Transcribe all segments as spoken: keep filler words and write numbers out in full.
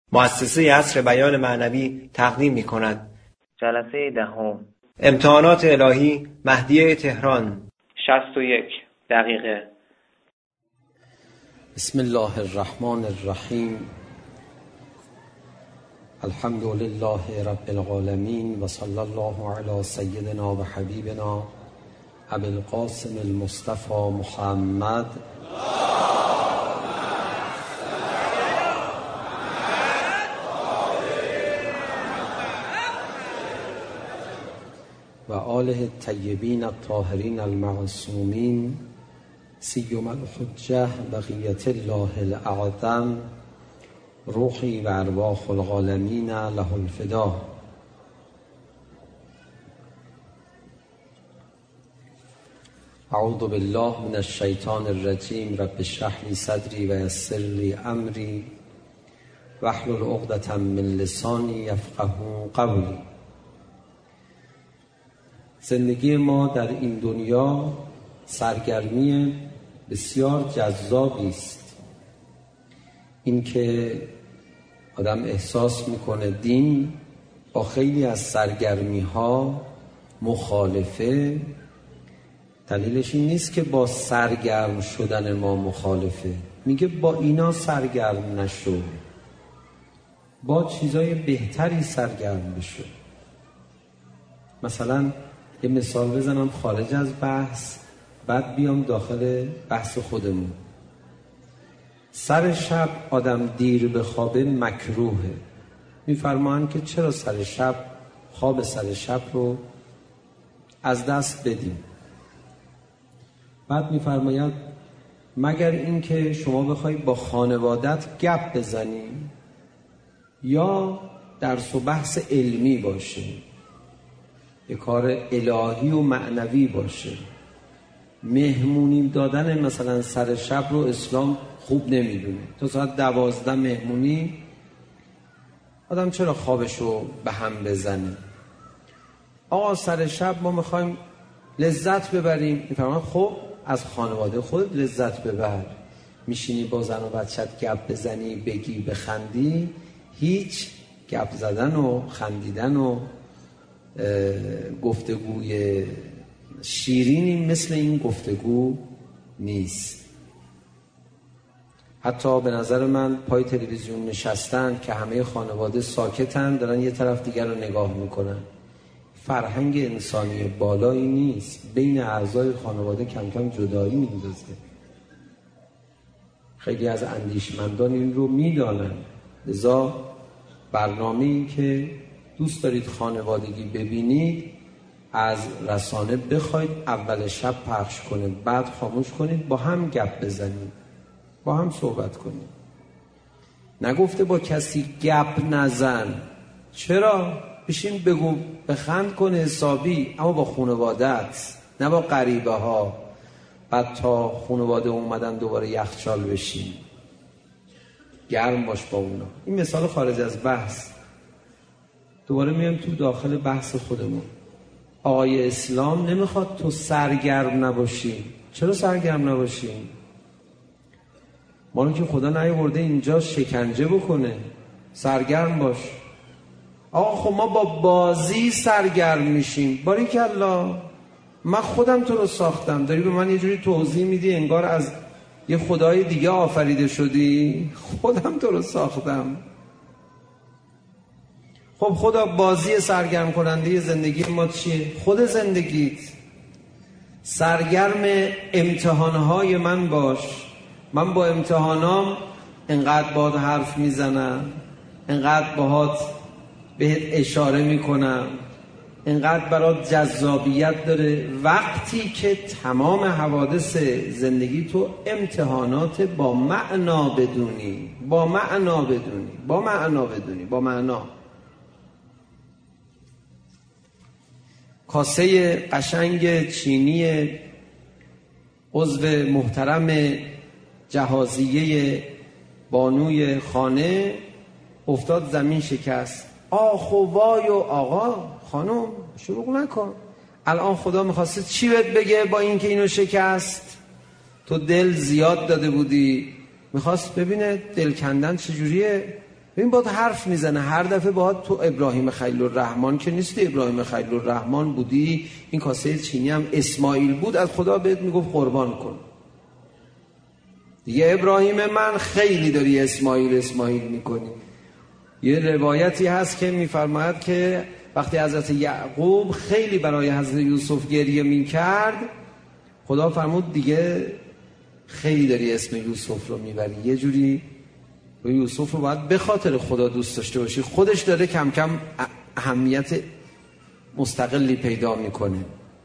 مؤسسه عصر بیان معنوی تقدیم می کند. جلسه دهم. امتحانات الهی مهدیه تهران. شصت و یک دقیقه. بسم الله الرحمن الرحیم. الحمد لله رب العالمین و صلی الله علی سیدنا و حبیبنا ابی القاسم المصطفى محمد و آله الطیبین الطاهرین المعصومین سیما الحجة بقیة الله الاعظم روحی و ارواح العالمین له الفدا. اعوذ بالله من الشیطان الرجیم. رب اشرح لی صدری و یسر لی امری واحلل عقدة من لسانی یفقهوا قولی. زندگی ما در این دنیا سرگرمی بسیار جذابی است. این که آدم احساس میکنه دین با خیلی از سرگرمی ها مخالفه، دلیلش این نیست که با سرگرم شدن ما مخالفه، میگه با اینا سرگرم نشو، با چیزای بهتری سرگرم بشو. مثلا یه مثال بزنم خارج از بحث، بعد بیام داخل بحث خودمون. سر شب آدم دیر به خوابه مکروهه. میفرمایند که چرا سر شب خواب سر شب رو از دست بدیم. بعد میفرماید مگر اینکه شما بخوای با خانوادت گپ بزنی یا درس و بحث علمی باشه، یه کار الهی و معنوی باشه. مهمونی دادن مثلا سر شب رو اسلام خوب نمیدونه. تا ساعت دوازده مهمونی، آدم چرا خوابشو به هم بزنه؟ آقا سر شب ما میخوایم لذت ببریم. میفرمان خب از خانواده خود لذت ببر. میشینی با زن و بچت گپ بزنی، بگی، بخندی. هیچ گپ زدن و خندیدن و گفتگوی شیرینی مثل این گفتگو نیست. حتی به نظر من پای تلویزیون نشستن که همه خانواده ساکتن، دارن یه طرف دیگر رو نگاه میکنن. فرهنگ انسانی بالایی نیست. بین اعضای خانواده کم کم جدایی میندازه. خیلی از اندیشمندان این رو میدانن. لذا برنامه‌ای که دوست دارید خانوادگی ببینید، از رسانه بخواید اول شب پخش کنه، بعد خاموش کنید، با هم گپ بزنید، با هم صحبت کنید. نگفته با کسی گپ نزن. چرا؟ بشین بگو، بخند کن حسابی، اما با خانوادت، نه با غریبه ها. بعد تا خانواده اومدن دوباره یخچال بشین، گرم باش با اونا. این مثال خارج از بحث. دوباره میام تو داخل بحث خودمون. آقای اسلام نمیخواد تو سرگرم نباشی. چرا سرگرم نباشی؟ ما رو که خدا نیاورده اینجا شکنجه بکنه. سرگرم باش. آقا خب ما با بازی سرگرم میشیم. باریکالله، من خودم تو رو ساختم، داری به من یه جوری توضیح میدی انگار از یه خدای دیگه آفریده شدی. خودم تو رو ساختم. خب خدا بازی سرگرم کننده زندگی ما چیه؟ خود زندگیت. سرگرم امتحانهای من باش. من با امتحانام انقدر باهات حرف میزنم، انقدر باهات بهت اشاره میکنم، انقدر برات جذابیت داره. وقتی که تمام حوادث زندگی تو امتحانات با معنا بدونی، با معنا بدونی، با معنا بدونی، با معنا. کاسه قشنگ چینی عضو محترم جهازیه بانوی خانه افتاد زمین، شکست. آخ و وای و آقا خانم شروع نکن. الان خدا میخواسته چی بهت بگه با این که اینو شکست؟ تو دل زیاد داده بودی، میخواست ببینه دل کندن چجوریه. این باید حرف میزنه هر دفعه. باید تو ابراهیم خلیل الرحمن که نیستی، ابراهیم خلیل الرحمن بودی، این کاسه چینی هم اسماعیل بود، از خدا بهت میگفت قربان کن دیگه. ابراهیم من خیلی داری اسماعیل اسماعیل میکنی. یه روایتی هست که میفرماید که وقتی حضرت یعقوب خیلی برای حضرت یوسف گریه میکرد، خدا فرمود دیگه خیلی داری اسم یوسف رو میبری، یه جوری و یوسف رو باید به خاطر خدا دوست داشته باشی. خودش داره کم کم اهمیت مستقلی پیدا میکنه.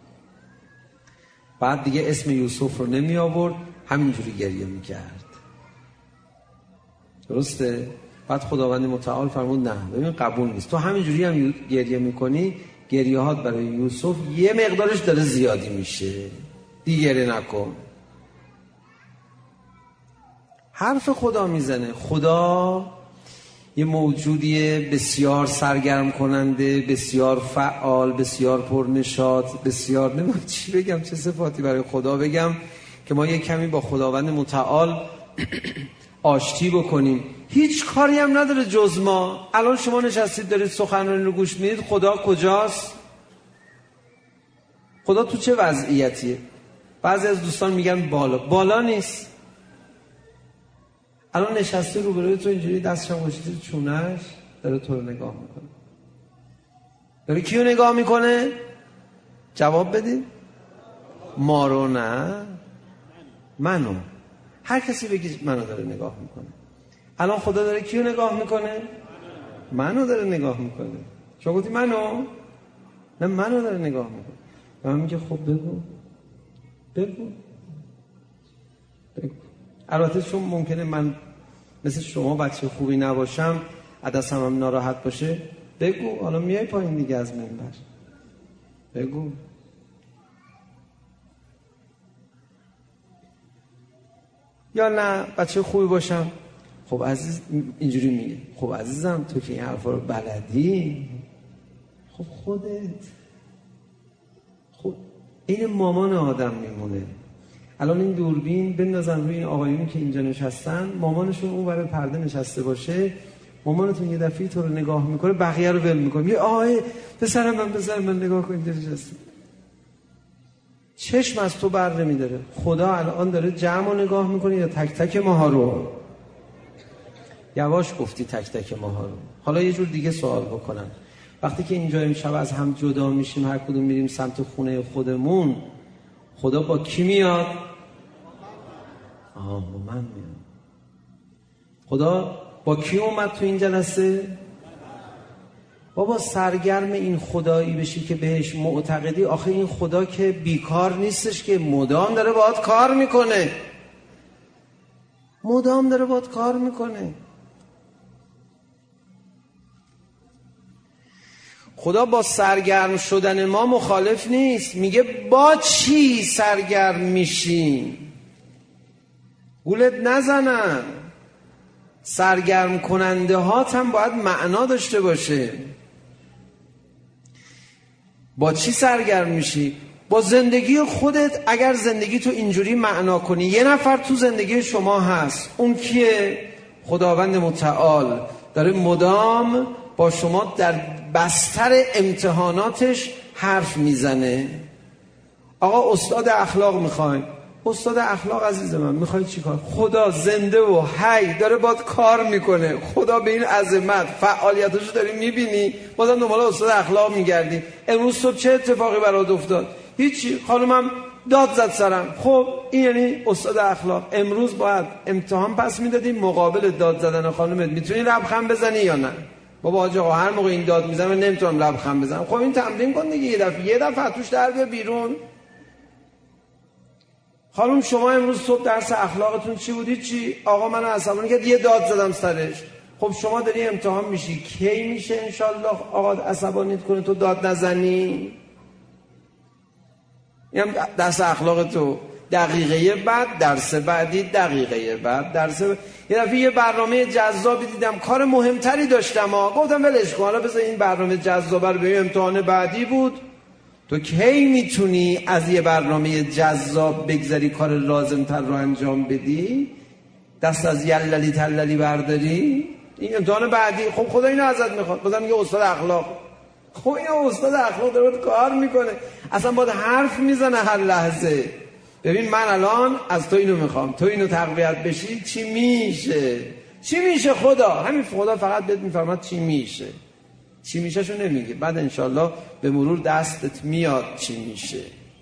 بعد دیگه اسم یوسف رو نمی آورد، همینجوری گریه میکرد. درسته؟ بعد خداوند متعال فرمود نه، ببین قبول نیست، تو همینجوری هم گریه میکنی، گریهات برای یوسف یه مقدارش داره زیادی میشه، دیگه گریه نکن. حرف خدا میزنه. خدا یه موجودیه بسیار سرگرم کننده، بسیار فعال، بسیار پرنشاط، بسیار نمیدونم چی بگم، چه صفاتی برای خدا بگم که ما یه کمی با خداوند متعال آشتی بکنیم. هیچ کاری هم نداره جز ما. الان شما نشستید دارید سخنرانی رو گوش میدید، خدا کجاست؟ خدا تو چه وضعیتیه؟ بعضی از دوستان میگن بالا. بالا نیست. الان نشسته روبروی تو اینجوری دستشم گوشید چونش داره تو رو نگاه میکنه. داره کیو نگاه میکنه؟ جواب بدید. ما رو نه، منو. هر کسی بگید منو داره نگاه میکنه. الان خدا داره کیو نگاه میکنه؟ منو داره نگاه میکنه. شما گفتی منو؟ نه، منو داره نگاه میکنه. و من میگه خب بگو بگو بگو. البته چون ممکنه من مثل شما بچه خوبی نباشم، عدسم هم ناراحت باشه، بگو. حالا میای پایین دیگه از منبر، بگو. یا نه بچه خوبی باشم، خب عزیز اینجوری میگه خب عزیزم تو که این حرفا رو بلدی، خب خودت خب این مامان آدم میمونه. الان این دوربین بندازن روی این آقایونی که اینجا نشستن، مامانشون اون برای پرده نشسته باشه، مامانتون یه دفعه تو رو نگاه میکنه، بقیه رو ول میکنه، یه آه پسرم من پسرم من نگاه کن اینجا نشسته. چشم از تو بر نمیداره. خدا الان داره جمع رو نگاه میکنه یا تک تک ماها رو؟ یواش گفتی تک تک ماها رو. حالا یه جور دیگه سوال بکنم. وقتی که اینجا امشب از هم جدا میشیم، هر کدوم میریم سمت خونه خودمون، خدا با کی میاد؟ آه با من میاد. خدا با کی اومد تو این جلسه؟ بابا سرگرم این خدایی بشی که بهش معتقدی. آخه این خدا که بیکار نیستش، که مدام داره باهات کار میکنه، مدام داره باهات کار میکنه. خدا با سرگرم شدن ما مخالف نیست. میگه با چی سرگرم میشین؟ گولت نزنن. سرگرم کننده هات هم باید معنا داشته باشه. با چی سرگرم میشی؟ با زندگی خودت. اگر زندگی تو اینجوری معنا کنی، یه نفر تو زندگی شما هست، اون کیه؟ خداوند متعال داره مدام با شما در بستر امتحاناتش حرف میزنه. آقا استاد اخلاق میخواین، استاد اخلاق عزیز من میخوای چی کار؟ خدا زنده و حی داره باید کار میکنه. خدا به این عظمت فعالیتاشو داری میبینی، بازم دنبال استاد اخلاق میگردی. امروز صبح چه اتفاقی برات افتاد؟ هیچی. خانومم داد زد سرم. خب این یعنی استاد اخلاق. امروز باید امتحان پس میدادی مقابل داد زدن خانومت میتونی لبخند بزنی یا نه؟ بابا حاج آقا هر موقع این داد میزنم نمیتونم لبخند بزنم. خب این تمرین کن دیگه، یه دفعه یه دفعه توش در بیا بیرون. خانم شما امروز صبح درس اخلاقتون چی بودی؟ چی؟ آقا من عصبانی کرد یه داد زدم سرش. خب شما داری امتحان میشی، کی میشه انشالله آقا عصبانیت کنه تو داد نزنی؟ اینم درس اخلاق تو. دقیقه بعد درس بعدی، دقیقه بعد درس بعد. یه دفعه یه برنامه جذابی دیدم، کار مهمتری داشتم ها، گفتم ولش کن، حالا بذار این برنامه جذاب رو بریم، امتحان بعدی بود. تو کی میتونی از یه برنامه جذاب بگذاری کار لازم تر رو انجام بدی؟ دست از یللی تللی برداری؟ این امتحان بعدی. خب خدا اینو ازت میخواد. بازم میگه استاد اخلاق. خب این استاد اخلاق داره کار میکنه، اصلا باید حرف میزنه هر لحظه. ببین من الان از تو اینو میخوام، تو اینو تقویت بشی چی میشه؟ چی میشه خدا؟ همین خدا فقط بهت میفرماد چی میشه. چی میشه شو نمیگه، بعد انشالله به مرور دستت میاد چی میشه.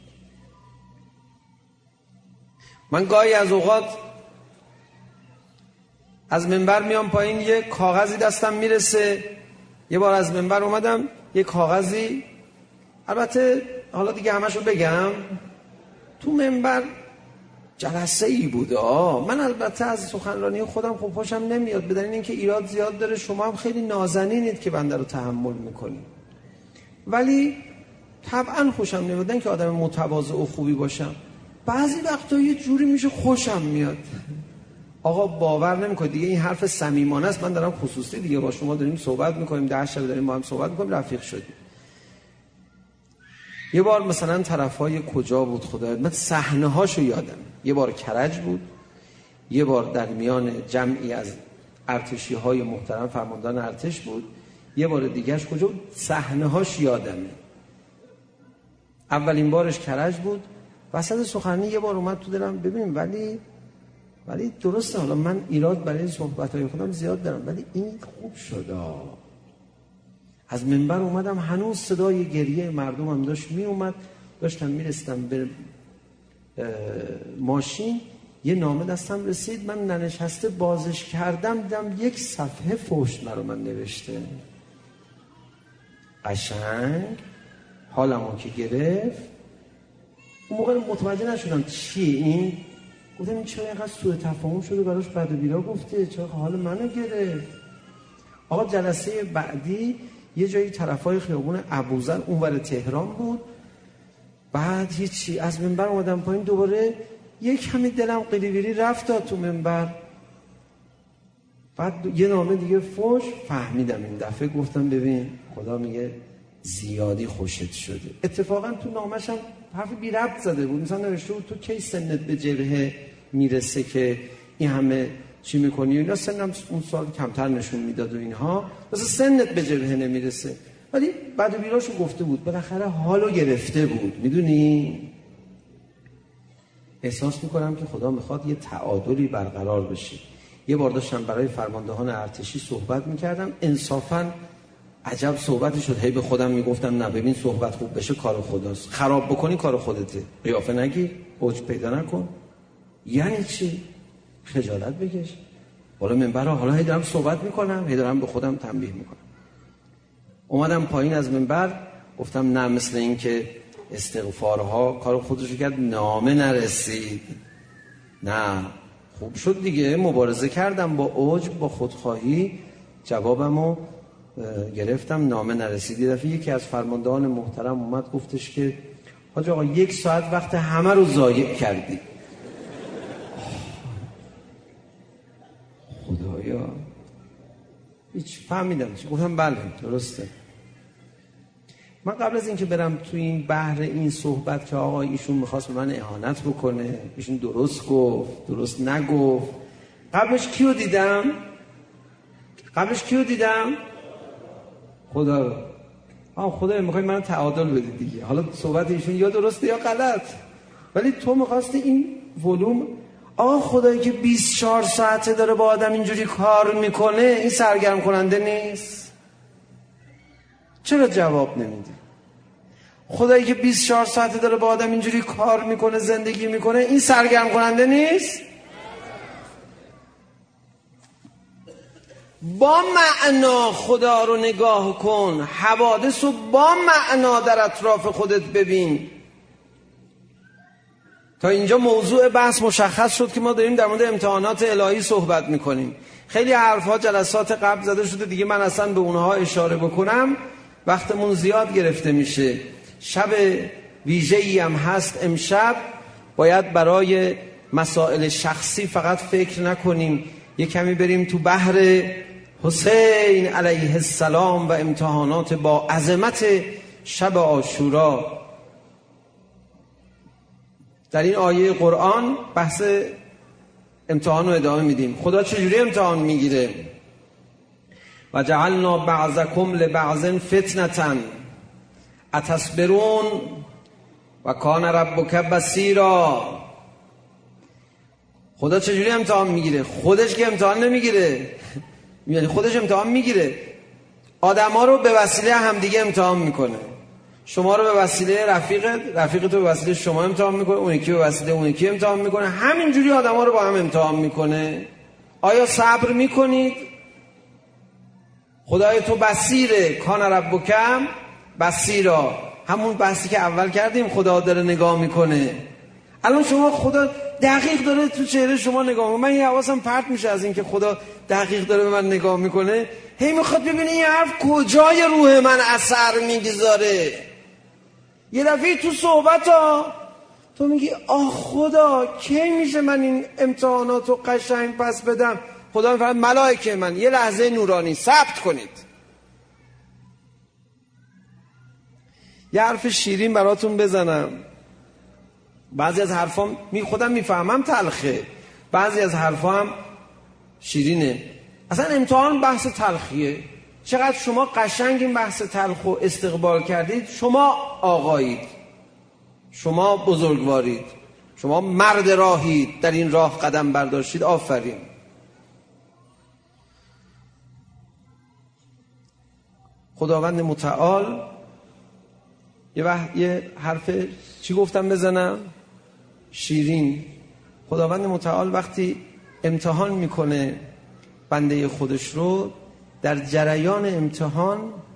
من گاهی از اوقات از منبر میام پایین، یه کاغذی دستم میرسه. یه بار از منبر اومدم یه کاغذی، البته حالا دیگه همشو بگم، تو منبر جلسه ای بود. آه من البته از سخنرانی خودم خوب خوشم نمیاد، بدن این که ایراد زیاد داره، شما هم خیلی نازنینید که بنده رو تحمل میکنید، ولی طبعا خوشم نمیاد که آدم متواضع و خوبی باشم. بعضی وقتا یه جوری میشه خوشم میاد. آقا باور نمیکنید دیگه این حرف صمیمانه است. من دارم خصوصی دیگه با شما داریم صحبت میکنیم، ده شب داریم با هم صحبت میکنیم، رفیق شدیم. یه بار مثلا طرفای کجا بود خدا، من صحنه هاشو یادم. یه بار کرج بود، یه بار در میان جمعی از ارتشی های محترم فرماندهان ارتش بود، یه بار دیگهش کجا بود، صحنه هاش یادمه. اولین بارش کرج بود، وسط سخنرانی یه بار اومد تو دلم، ببین ولی ولی درسته حالا من ایراد برای صحبت‌های خودم زیاد دارم، ولی این خوب شد. از منبر اومدم، هنوز صدای گریه مردم هم داشت می اومد، داشتم میرسیدم به ماشین، یه نامه دستم رسید، من ننشسته بازش کردم، دیدم یک صفحه فحش مرا من نوشته. قشنگ حالمو که گرفت. اون موقع متوجه نشدم چیه این، گفتم این چرا اینقدر سوء تفاهم شده براش بد و بیرا گفته، چرا حال منو گرفت. آقا جلسه بعدی یه جایی طرفای خیابون ابوذر اونور تهران بود. بعد هیچی، از منبر اومدم پایین، دوباره یک کمی دلم قلیبیری رفت تو منبر. بعد یه نامه دیگه فوش فهمیدم این دفعه، گفتم ببین خدا میگه زیادی خوشت شده. اتفاقا تو نامش هم حرف بی ربط زده بود، مثلا نوشته بود تو کی سنت به جبهه میرسه که این همه چی میکنی؟ اینا سنم اون سال کمتر نشون میداد و اینها، مثلا سنت به جبهه نمیرسه. ولی بعد بیراشو گفته بود، بالاخره حالو گرفته بود. میدونی احساس میکنم که خدا میخواد یه تعادلی برقرار بشه. یه بار داشتم برای فرماندهان ارتشی صحبت میکردم، انصافاً عجب صحبتی شد. هی به خودم میگفتم نه ببین صحبت خوب بشه کار خداست، خراب بکنی کار خودته، قیافه نگیر، اوج پیدا نکن. یعنی چی؟ خجالت بکش. حالا منبر حالا هی دارم صحبت میکنم، هی دارم به خودم تنبیه میکنم. اومدم پایین از منبر، گفتم نه مثل این که استغفارها کار خودشو کرد، نامه نرسید. نه خوب شد دیگه، مبارزه کردم با عجب، با خودخواهی، جوابمو گرفتم، نامه نرسید. یه دفعه یکی از فرماندهان محترم اومد گفتش که حاج آقا یک ساعت وقت همه رو ضایع کردی. خدایا هیچ فهمیدم چی. گفتم بله درسته. من قبل از اینکه برم تو این بحر این صحبت که آقا ایشون میخواست به من اهانت بکنه، ایشون درست گفت درست نگفت، قبلش کیو دیدم؟ قبلش کیو دیدم؟ خدا رو. آه خدا میخوای من تعادل بدی دیگه، حالا صحبت ایشون یا درسته یا غلط، ولی تو میخواستی این ولوم. آه خدایی که بیست و چهار ساعته داره با آدم اینجوری کار میکنه، این سرگرم کننده نیست؟ چرا جواب نمیدی؟ خدایی که بیست و چهار ساعته داره با آدم اینجوری کار میکنه، زندگی میکنه، این سرگرم کننده نیست؟ با معنا خدا رو نگاه کن، حوادث رو با معنا در اطراف خودت ببین. تا اینجا موضوع بحث مشخص شد که ما داریم در مورد امتحانات الهی صحبت میکنیم. خیلی حرفها جلسات قبل زده شده دیگه، من اصلا به اونها اشاره بکنم وقتمون زیاد گرفته میشه. شب ویژه‌ای هم هست امشب، باید برای مسائل شخصی فقط فکر نکنیم، یه کمی بریم تو بحر حسین علیه السلام و امتحانات با عظمت شب عاشورا. در این آیه قرآن بحث امتحان رو ادامه میدیم. خدا چجوری امتحان میگیره؟ و جعلنا بعضکم لبعض فتنة اتصبرون و کان ربک بصیرا. خدا چجوری امتحان میگیره؟ خودش که امتحان نمیگیره، یعنی خودش امتحان میگیره، آدما رو به وسیله همدیگه امتحان میکنه. شما رو به وسیله رفیقت، رفیق تو به وسیله شما امتحان میکنه، اون یکی به وسیله اون یکی امتحان میکنه، همینجوری آدما رو با هم امتحان میکنه. آیا صبر میکنید؟ خدای تو بصیره، کان ربک بصیرا. همون بحثی که اول کردیم، خدا داره نگاه میکنه. الان شما خدا دقیق داره تو چهره شما نگاه میکنه. من یه حواسم پرت میشه از این که خدا دقیق داره به من نگاه میکنه. هی میخواد ببینه این حرف کجای روح من اثر میگذاره. یه دفعه تو صحبت ها تو میگی آه خدا کی میشه من این امتحانات رو قشنگ پس بدم؟ خدا میفرماید ملائکه من یه لحظه نورانی ثبت کنید. یه حرف شیرین براتون بزنم. بعضی از حرفام می خودم میفهمم تلخه، بعضی از حرفام شیرینه. اصلا امتحان بحث تلخیه. چقدر شما قشنگ این بحث تلخ رو استقبال کردید. شما آقایید، شما بزرگوارید، شما مرد راهید، در این راه قدم برداشتید. آفرین. خداوند متعال یه وقت یه حرف چی گفتم بزنم؟ شیرین. خداوند متعال وقتی امتحان میکنه بنده خودش رو، در جریان امتحان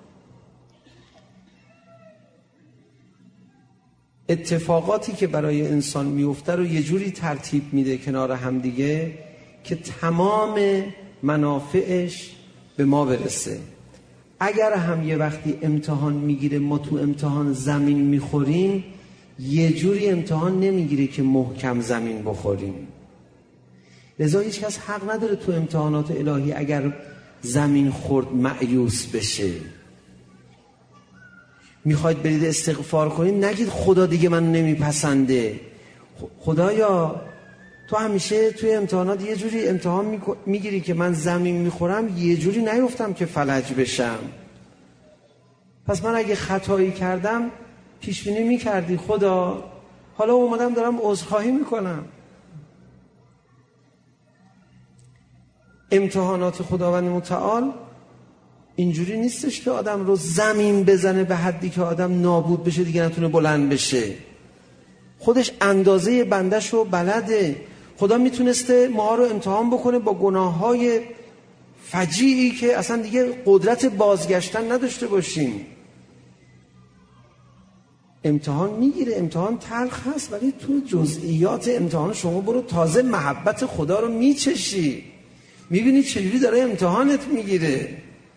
اتفاقاتی که برای انسان میفته رو یه جوری ترتیب میده کنار هم دیگه که تمام منافعش به ما برسه. اگر هم یه وقتی امتحان میگیره ما تو امتحان زمین میخوریم، یه جوری امتحان نمیگیره که محکم زمین بخوریم. لذا هیچ کس حق نداره تو امتحانات الهی اگر زمین خورد مایوس بشه. میخواید برید استغفار کنید، نگید خدا دیگه من نمیپسنده. خدایا تو همیشه توی امتحانات یه جوری امتحان میگیری که من زمین میخورم، یه جوری نیفتم که فلج بشم. پس من اگه خطایی کردم پیش بینی میکردی خدا، حالا اومدم دارم عذرخواهی میکنم. امتحانات خداوند متعال اینجوری نیستش که آدم رو زمین بزنه به حدی که آدم نابود بشه دیگه نتونه بلند بشه. خودش اندازه بندش رو بلده. خدا میتونسته ما رو امتحان بکنه با گناههای فجیعی که اصلا دیگه قدرت بازگشتن نداشته باشیم. امتحان میگیره، امتحان تلخ هست، ولی تو جزئیات امتحان شما برو تازه محبت خدا رو میچشی، میبینی چجوری داره امتحانت میگیره.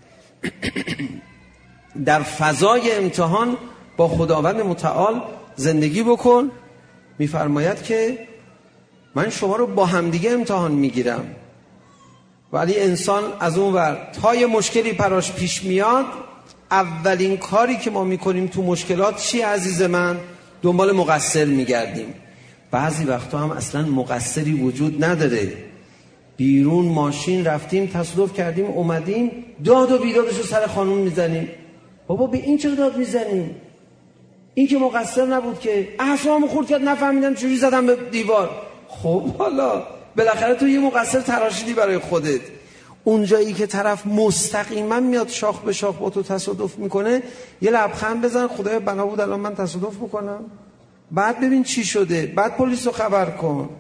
در فضای امتحان با خداوند متعال زندگی بکن. میفرماید که من شما رو با همدیگه امتحان میگیرم. ولی انسان از اون ور تا یه مشکلی براش پیش میاد، اولین کاری که ما میکنیم تو مشکلات چی عزیز من؟ دنبال مقصر میگردیم. بعضی وقتا هم اصلا مقصری وجود نداره. بیرون ماشین رفتیم تصادف کردیم اومدیم داد و بیدادشو سر خانوم میزنیم. بابا به این چرا داد میزنیم؟ این که مقصر نبود که، اعصابم خورد کرد نفهمیدم چجوری زدم به دیوار. خب حالا بالاخره تو یه مقصر تراشیدی برای خودت. اون جایی که طرف مستقیما میاد شاخ به شاخ با تو تصادف میکنه، یه لبخند بزن خدایا بنا بود الان من تصادف بکنم، بعد ببین چی شده، بعد پلیس رو خبر کن.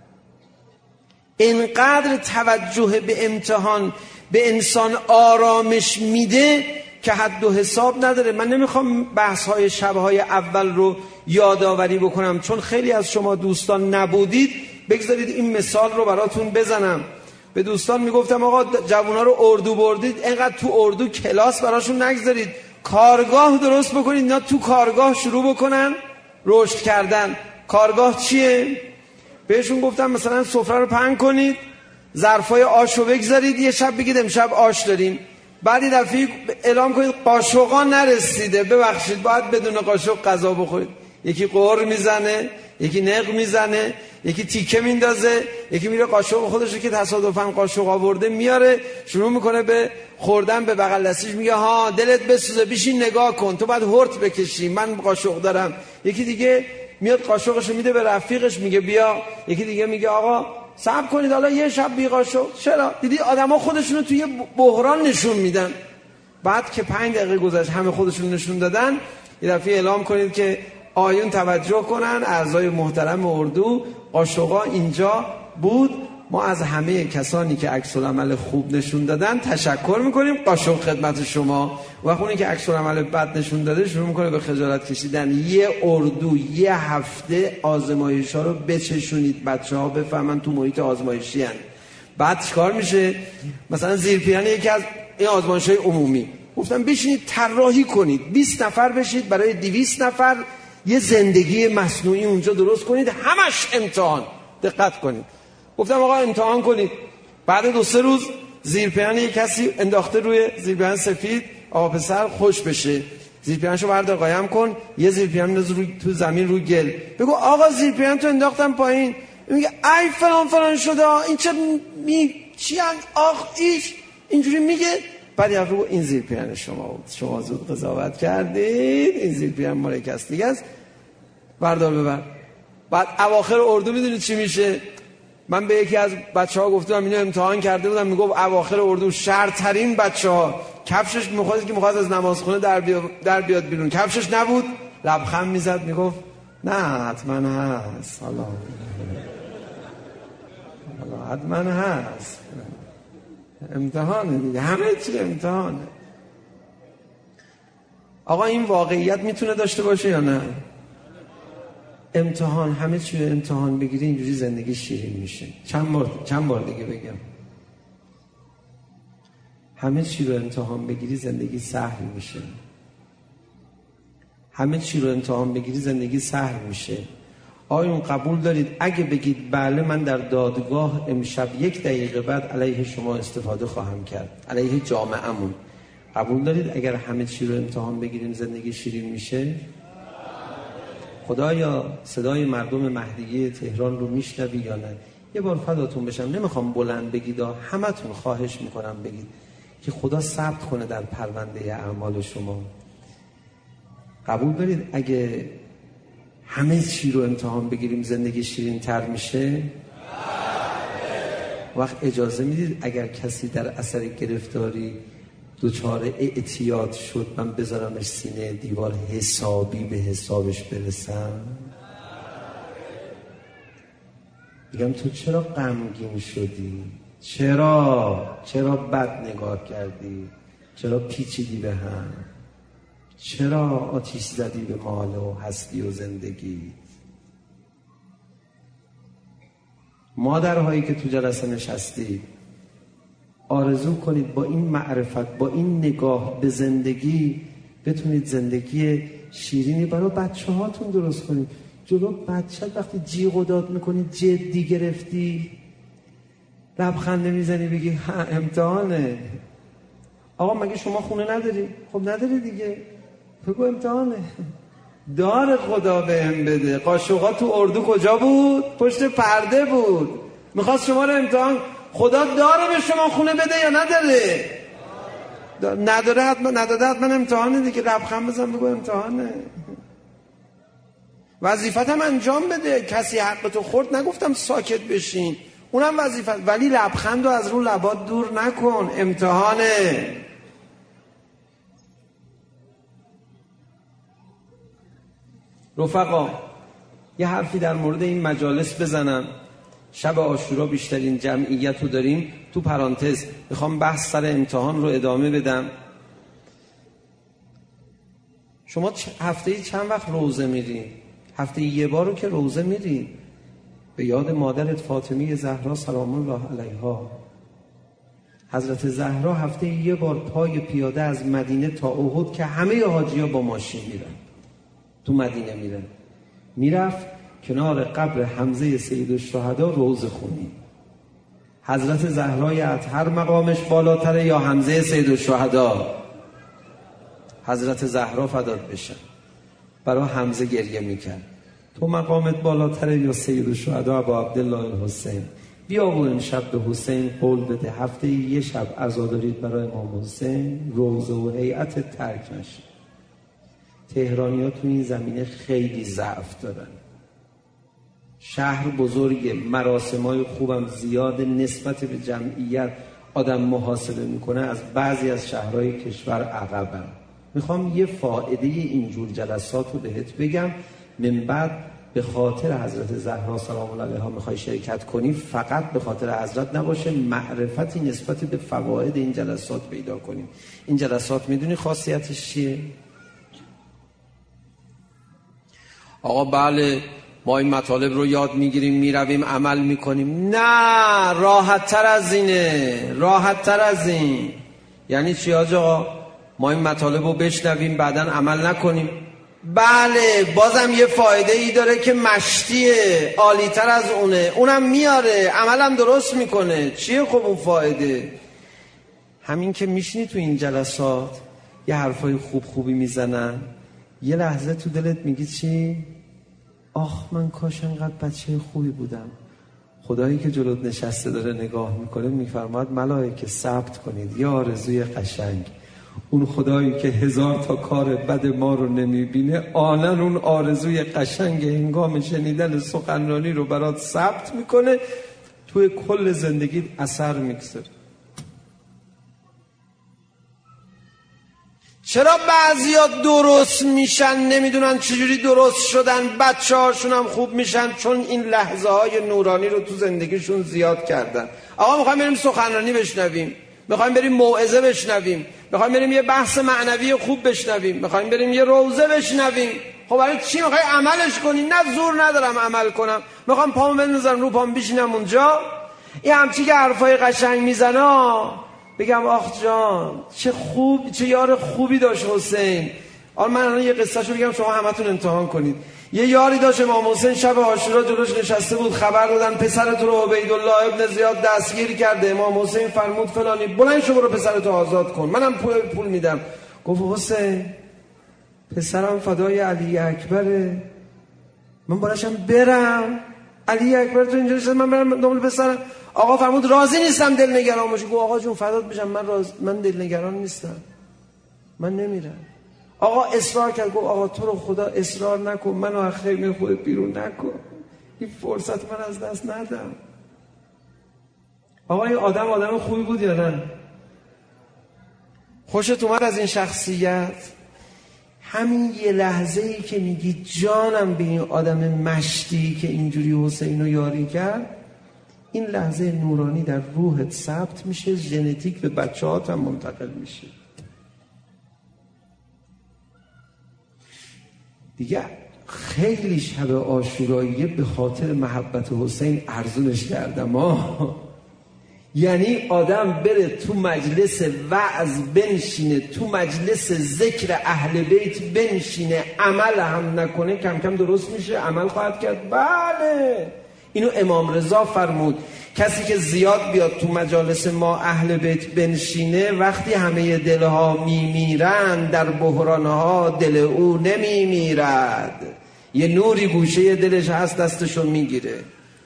اینقدر توجه به امتحان به انسان آرامش میده که حد و حساب نداره. من نمیخوام بحث‌های شب‌های اول رو یادآوری بکنم چون خیلی از شما دوستان نبودید. بگذارید این مثال رو براتون بزنم. به دوستان میگفتم آقا جوونا رو اردو بردید، اینقدر تو اردو کلاس براشون نگذارید، کارگاه درست بکنید، اینا تو کارگاه شروع بکنن رشد کردن. کارگاه چیه؟ بهشون گفتم مثلا سفره رو پهن کنید، ظرفای آش رو بگذارید، یه شب بگید امشب آش داریم، بعد یه دفعه اعلام کنید قاشقا نرسیده، ببخشید باید بدون قاشق غذا بخورید. یکی قهر میزنه، یکی نق میزنه، یکی تیکه میندازه، یکی میره قاشق خودش رو که تصادفاً قاشق آورده میاره شروع میکنه به خوردن به بغل دستیش، میگه ها دلت بسوزه بشین نگاه کن، تو باید هورت بکشی، من قاشق دارم. یکی دیگه میاد قاشقش رو میده به رفیقش میگه بیا. یکی دیگه میگه آقا صبر کنید حالا یه شب بی قاشق. چرا؟ دیدی آدما خودشونو توی بحران نشون میدن. بعد که پنج دقیقه گذشت همه خودشون نشون دادن، یه دفعه اعلام کنید که آیون توجه کنن، اعضای محترم اردو، قاشقا اینجا بود. ما از همه کسانی که عکس العمل خوب نشون دادن تشکر میکنیم، قاشق خدمت شما. و اونی که عکس العمل بد نشون داده شروع میکنه به خجالت کشیدن. یه اردو یه هفته آزمایش‌ها رو بچشونید بچه‌ها بفهمن تو محیط آزمایشی هن. بعد چیکار میشه؟ مثلا زیرپیرن یکی از این آزمایش‌های عمومی گفتم بشینید طراحی کنید، بیست نفر بشید برای دویست نفر یه زندگی مصنوعی اونجا درست کنید، همش امتحان. دقت کنید. گفتم آقا امتحان کنید. بعد دو سه روز زیرپیرن یک کسی انداخته روی زیرپیرن سفید، آقا پسر خوش بشه، زیرپیرنشو بردار قایم کن، یه زیرپیرن بنداز روی تو زمین روی گل، بگو آقا زیرپیرن تو انداختم پایین. میگه ای فلان فلان شده، این چه می چی آخ ایش اینجوری میگه. بعد یه رو این زیرپیرن شما بود، شما زود قضاوت کردید، این زیرپیرن مال کس دیگه است، بردار ببر. بعد اواخر اردو میدونید چی میشه؟ من به یکی از بچه‌ها گفتم اینو امتحان کرده بودم، میگفت اواخر اردو شرطرین بچه‌ها کفشش میخواد که میخواد از نمازخونه در بیاد در بیاد بیرون، کفشش نبود، لبخند میزد میگفت نه حتما هست، حالا حالا حتما هست، امتحانه دیگه، همه چی امتحانه. آقا این واقعیت میتونه داشته باشه یا نه؟ امتحان، همه چی رو امتحان بگیری اینجوری زندگی شیرین میشه. چند بار چند بار دیگه بگم، همه چی رو امتحان بگیری زندگی سهل میشه. همه چی رو امتحان بگیری زندگی سهل میشه. آیون قبول دارید اگه بگید بله من در دادگاه امشب یک دقیقه بعد علیه شما استفاده خواهم کرد، علیه جامعه‌مون، قبول دارید اگر همه چی رو امتحان بگیریم زندگی شیرین میشه؟ خدایا صدای مردم مهدیه تهران رو میشنوی یا نه؟ یه بار فداتون بشم، نمیخوام بلند بگید، همتون خواهش میکنم بگید که خدا ثبت کنه در پرونده اعمال شما. قبول دارید اگه همه چی رو امتحان بگیریم زندگی شیرین تر میشه؟ وقت اجازه میدید اگر کسی در اثر گرفتاری دوچار اعتیاد شد من بذارمش سینه دیوار حسابی به حسابش برسم؟ میگم تو چرا غمگین شدی؟ چرا؟ چرا بد نگاه کردی؟ چرا پیچیدی به هم؟ چرا آتیش زدی به مال و هستی و زندگی؟ مادرهایی که تو جلسه نشستی آرزو کنید با این معرفت، با این نگاه به زندگی بتونید زندگی شیرینی برای بچه هاتون درست کنید. جلو بچه وقتی جیغ و داد میکنید جدی گرفتی، لبخند میزنی بگی ها امتحانه. آقا مگه شما خونه نداری؟ خب نداری دیگه، بگو امتحانه. دار خدا بهم بده. قاشقا تو اردو کجا بود؟ پشت پرده بود. میخواست شما رو امتحان. خدا داره به شما خونه بده یا نداره؟ نداره حتما، نداده حتما امتحانه دیگه. لبخند بزن بگو امتحانه. وظیفت هم انجام بده. کسی حق تو خورد نگفتم ساکت بشین، اونم وظیفت، ولی لبخند رو از رو لبات دور نکن. امتحانه. رفقا یه حرفی در مورد این مجالس بزنم. شب عاشورا بیشترین جمعیت رو داریم. تو پرانتز میخوام بحث سر امتحان رو ادامه بدم. شما هفته چند وقت روزه میری؟ هفته یه بار رو که روزه میری به یاد مادرت فاطمه زهرا سلام الله علیها. حضرت زهرا هفته یه بار پای پیاده از مدینه تا احد که همه حاجی‌ها با ماشین میرن تو مدینه میرن، میرفت کنار قبر حمزه سید الشهدا روزه خونی. حضرت زهرای اطهر مقامش بالاتره یا حمزه سید الشهدا؟ حضرت زهرا فدات بشن. برای حمزه گریه میکرد. تو مقامت بالاتره یا سید الشهدا ابو عبدالله الحسین، بیا و امشب به حسین قول بده هفته یه شب عزادارید برای امام حسین، روضه و هیئت ترک نشه. تهرانی ها تو این زمینه خیلی ضعف دارن. شهر بزرگه، مراسمای خوبم زیاده، نسبت به جمعیت آدم محاسبه میکنه از بعضی از شهرهای کشور عقبم. میخوام یه فائده اینجور جلسات رو بهت بگم، من بعد به خاطر حضرت زهرا سلام الله علیها میخوای شرکت کنی، فقط به خاطر حضرت نباشه، معرفتی نسبت به فواید این جلسات پیدا کنیم. این جلسات میدونی خاصیتش چیه؟ آقا بله ما این مطالب رو یاد میگیریم، میرویم عمل میکنیم. نه، راحت تر از اینه، راحت تر از این. یعنی چی آقا؟ ما این مطالب رو بشنویم بعداً عمل نکنیم؟ بله، بازم یه فایده ای داره که مشتیه، عالی تر از اونه، اونم میاره، عملم درست میکنه. چیه خب اون فایده؟ همین که میشینی تو این جلسات یه حرفای خوب خوبی میزنن، یه لحظه تو دلت میگی چی؟ آخ من کاش انقدر بچه خوبی بودم. خدایی که جلوت نشسته داره نگاه میکنه، میفرماد ملائکه ثبت کنید یه آرزوی قشنگ. اون خدایی که هزار تا کار بد ما رو نمیبینه، آنن اون آرزوی قشنگ هنگام شنیدن سخنرانی رو برات ثبت میکنه، توی کل زندگیت اثر میگذاره. چرا بعضیا درست میشن نمیدونن چجوری درست شدن، بچه هاشون هم خوب میشن؟ چون این لحظه های نورانی رو تو زندگیشون زیاد کردن. آقا میخوایم بریم سخنرانی بشنویم، میخوایم بریم موعظه بشنویم، میخوایم بریم یه بحث معنوی خوب بشنویم، میخوایم بریم یه روضه بشنویم. خب برای چی میخوای عملش کنی؟ نه زور ندارم عمل کنم، میخوام پامو بندازم رو پام بشینم اونجا این همچی که حرفای قشنگ میزنه بگم آخ جان چه خوب، چه یار خوبی داشت حسین. آن من الان یه قصهشو بگم شما همتون امتحان کنید. یه یاری داشت امام حسین شب عاشورا جلوش نشسته بود، خبر دادن پسرت رو عبیدالله ابن زیاد دستگیر کرده. امام حسین فرمود فلانی بلند شو برو پسرتو آزاد کن، منم پول پول میدم. گفت حسین پسرم فدای علی اکبره، من بارشم برم علی اکبر تو اینجا نشسته، من برم دنبال پسرم. آقا فرمود راضی نیستم دل نگران باشی. گفت آقا جون فدات بشم، من راز... من دل نگران نیستم، من نمیرم. آقا اصرار کرد، گفت آقا تو رو خدا اصرار نکن، منو از خیمه خودت بیرون نکن، این فرصت من از دست ندم. آقا این آدم آدم خوبی بود یا نه؟ خوشت اومد از این شخصیت؟ همین یه لحظه ای که میگی جانم به این آدم مشتی که اینجوری حسین رو یاری کرد، این لحظه نورانی در روحت ثبت میشه، ژنتیک به بچه‌هات هم منتقل میشه. دیگه خیلی شب عاشورایی به خاطر محبت حسین ارزونش کردم ها. یعنی آدم بره تو مجلس وعظ بنشینه، تو مجلس ذکر اهل بیت بنشینه، عمل هم نکنه، کم کم درست میشه، عمل خواهد کرد. بله اینو امام رضا فرمود، کسی که زیاد بیاد تو مجالس ما اهل بیت بنشینه، وقتی همه دلها میمیرن در بحرانها دل او نمیمیرد، یه نوری گوشه دلش هست دستشو میگیره.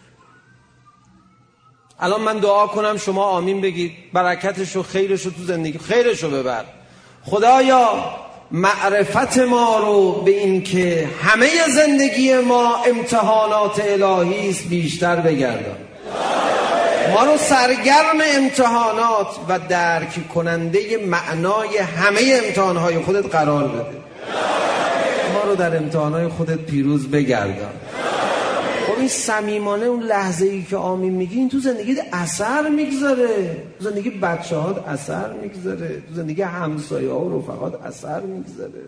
الان من دعا کنم شما آمین بگید، برکتشو خیرشو تو زندگی خیرشو ببر. خدایا معرفت ما رو به این که همه زندگی ما امتحانات الهی است بیشتر بگردان. ما رو سرگرم امتحانات و درک کننده معنای همه امتحانهای خودت قرار بده. ما رو در امتحانهای خودت پیروز بگردان. خب این صمیمانه اون لحظه ای که آمین میگی، این تو زندگیت اثر میگذاره، تو زندگی بچه هات اثر میگذاره، تو زندگی همسایه ها و رفقات اثر میگذاره.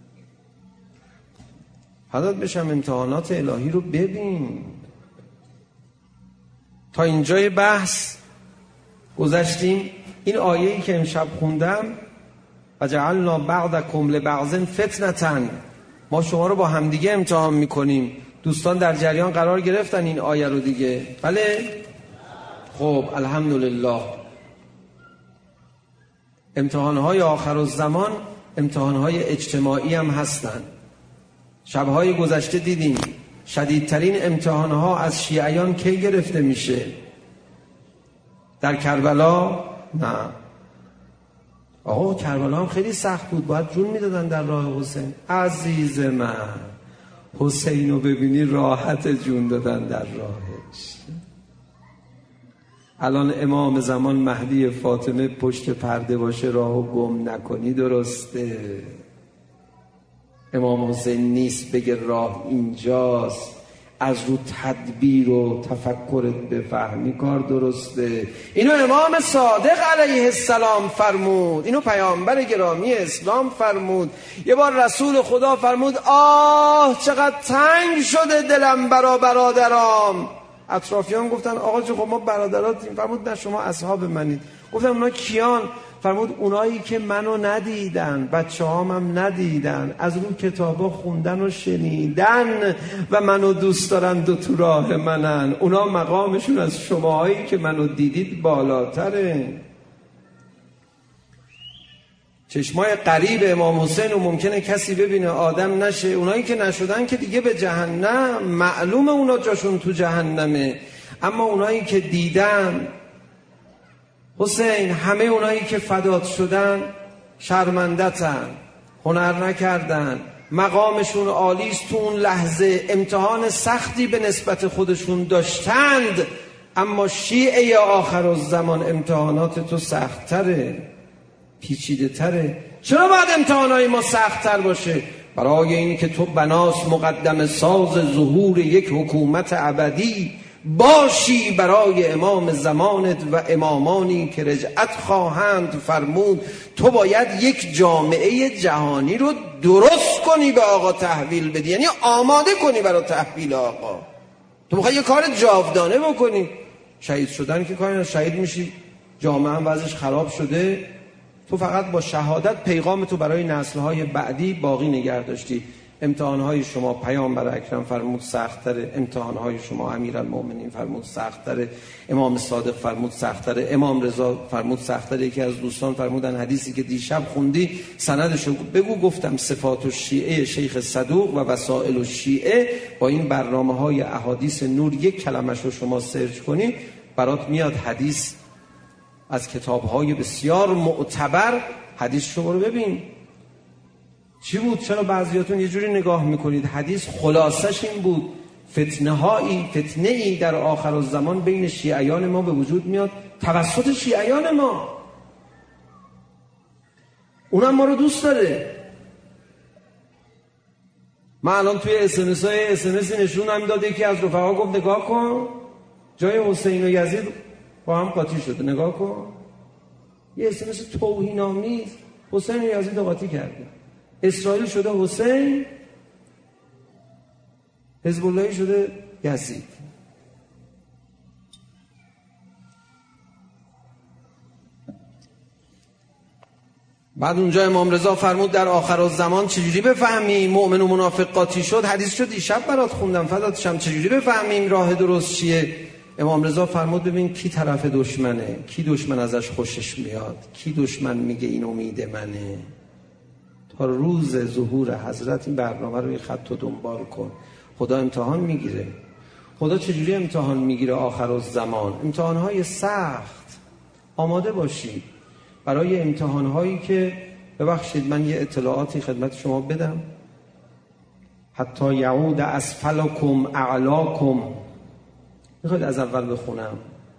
حداد بشم امتحانات الهی رو ببین. تا اینجای بحث گذشتیم. این آیه‌ای که امشب خوندم و جعلنا بعضکم لبعض فتنة، ما شما رو با همدیگه امتحان میکنیم. دوستان در جریان قرار گرفتن این آیه رو دیگه؟ بله؟ خب الحمدلله. امتحانهای آخر الزمان امتحانهای اجتماعی هم هستن. شبهای گذشته دیدیم شدیدترین امتحانها از شیعیان کی گرفته میشه؟ در کربلا؟ نه. آقا کربلا هم خیلی سخت بود، باید جون میدادن در راه حسین. عزیز من، حسین رو ببینی راحت جون دادن در راهش. الان امام زمان مهدی فاطمه پشت پرده باشه راهو گم نکنی درسته. امام حسین نیست بگه راه اینجاست، از رو تدبیر و تفکرت بفهمی کار درسته. اینو امام صادق علیه السلام فرمود، اینو پیامبر گرامی اسلام فرمود. یه بار رسول خدا فرمود آه چقدر تنگ شده دلم برا برادرام. اطرافیان گفتن آقا جو خب ما برادراتیم. فرمود نه شما اصحاب منید. گفتم اونا کیان؟ فرمود اونایی که منو ندیدن، بچه هام هم ندیدن، از اون کتابا خوندن و شنیدن و منو دوست دارن و تو راه منن. اونا مقامشون از شماهایی که منو دیدید بالاتره. چشمای قریب امام حسین رو ممکنه کسی ببینه آدم نشه، اونایی که نشدن که دیگه به جهنم، معلومه اونا جاشون تو جهنمه. اما اونایی که دیدن حسین، همه اونایی که فدات شدن شرمندتن، هنر نکردن، مقامشون عالیست، تو اون لحظه امتحان سختی به نسبت خودشون داشتند. اما شیعه آخرالزمان امتحانات تو سخت‌تره، پیچیده تره. چرا باید امتحانای ما سخت‌تر باشه؟ برای این که تو بناس مقدم ساز ظهور یک حکومت ابدی باشی برای امام زمانت و امامانی که رجعت خواهند فرمود. تو باید یک جامعه جهانی رو درست کنی به آقا تحویل بدی، یعنی آماده کنی برای تحویل آقا. تو میخوای یه کار جاودانه بکنی. شهید شدن که کاری، شهید میشی جامعه هم وضعش خراب شده، تو فقط با شهادت پیغام تو برای نسل‌های بعدی باقی نگه داشتی. امتحان‌های شما پیامبر اکرم فرمود سخت‌تره، امتحان‌های شما امیرالمومنین فرمود سخت‌تره، امام صادق فرمود سخت‌تره، امام رضا فرمود سخت‌تره. یکی از دوستان فرمودن حدیثی که دیشب خوندی سندشو بگو. گفتم صفات الشیعه شیخ صدوق و وسائل الشیعه. با این برنامه‌های احادیث نور یک کلمش رو شما سرچ کنی برات میاد حدیث از کتاب‌های بسیار معتبر. حدیث شما رو ببین چی بود. چرا بعضیاتون یه جوری نگاه میکنید؟ حدیث خلاصش این بود فتنه هایی فتنه ای در آخر الزمان بین شیعیان ما به وجود میاد توسط شیعیان ما. اونم ما رو دوست داره. من الان توی اس ام اس های اس ام اس نشونم داده که از رفقا گفت نگاه کن جای حسین و یزید با هم قاطی شده، نگاه کن. یه اس ام اس توهین آمیز حسین و یزید قاطی کرده. اسرائیل شده حسین، حزب الله شده یزید. بعد اونجا امام رضا فرمود در آخر الزمان چجوری بفهمیم مؤمن و منافق قاطی شد؟ حدیث شد دیشب برات خوندم فدات شم. چجوری بفهمیم راه درست چیه؟ امام رضا فرمود ببین کی طرف دشمنه، کی دشمن ازش خوشش میاد، کی دشمن میگه این امید منه. تا روز ظهور حضرت این برنامه رو این خط رو دنبال کن. خدا امتحان میگیره. خدا چجوری امتحان میگیره آخر الزمان؟ امتحانهای سخت. آماده باشید برای امتحانهایی که ببخشید من یه اطلاعاتی خدمت شما بدم. حتی یعود اسفلکم اعلاکم. میخواید از اول بخونم؟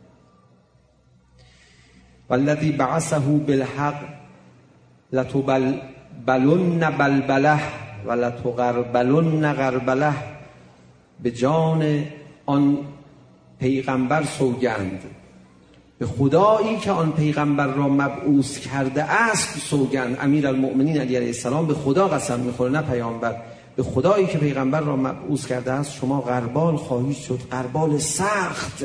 والذی بعثه بالحق لتبل بلن بلبله و لتغربلن غربله. به جان آن پیغمبر سوگند، به خدایی که آن پیغمبر را مبعوث کرده است سوگند. امیرالمؤمنین علی علیه السلام به خدا قسم میخوره نه پیامبر. به خدایی که پیغمبر را مبعوث کرده است شما غربال خواهید شد، غربال سخت،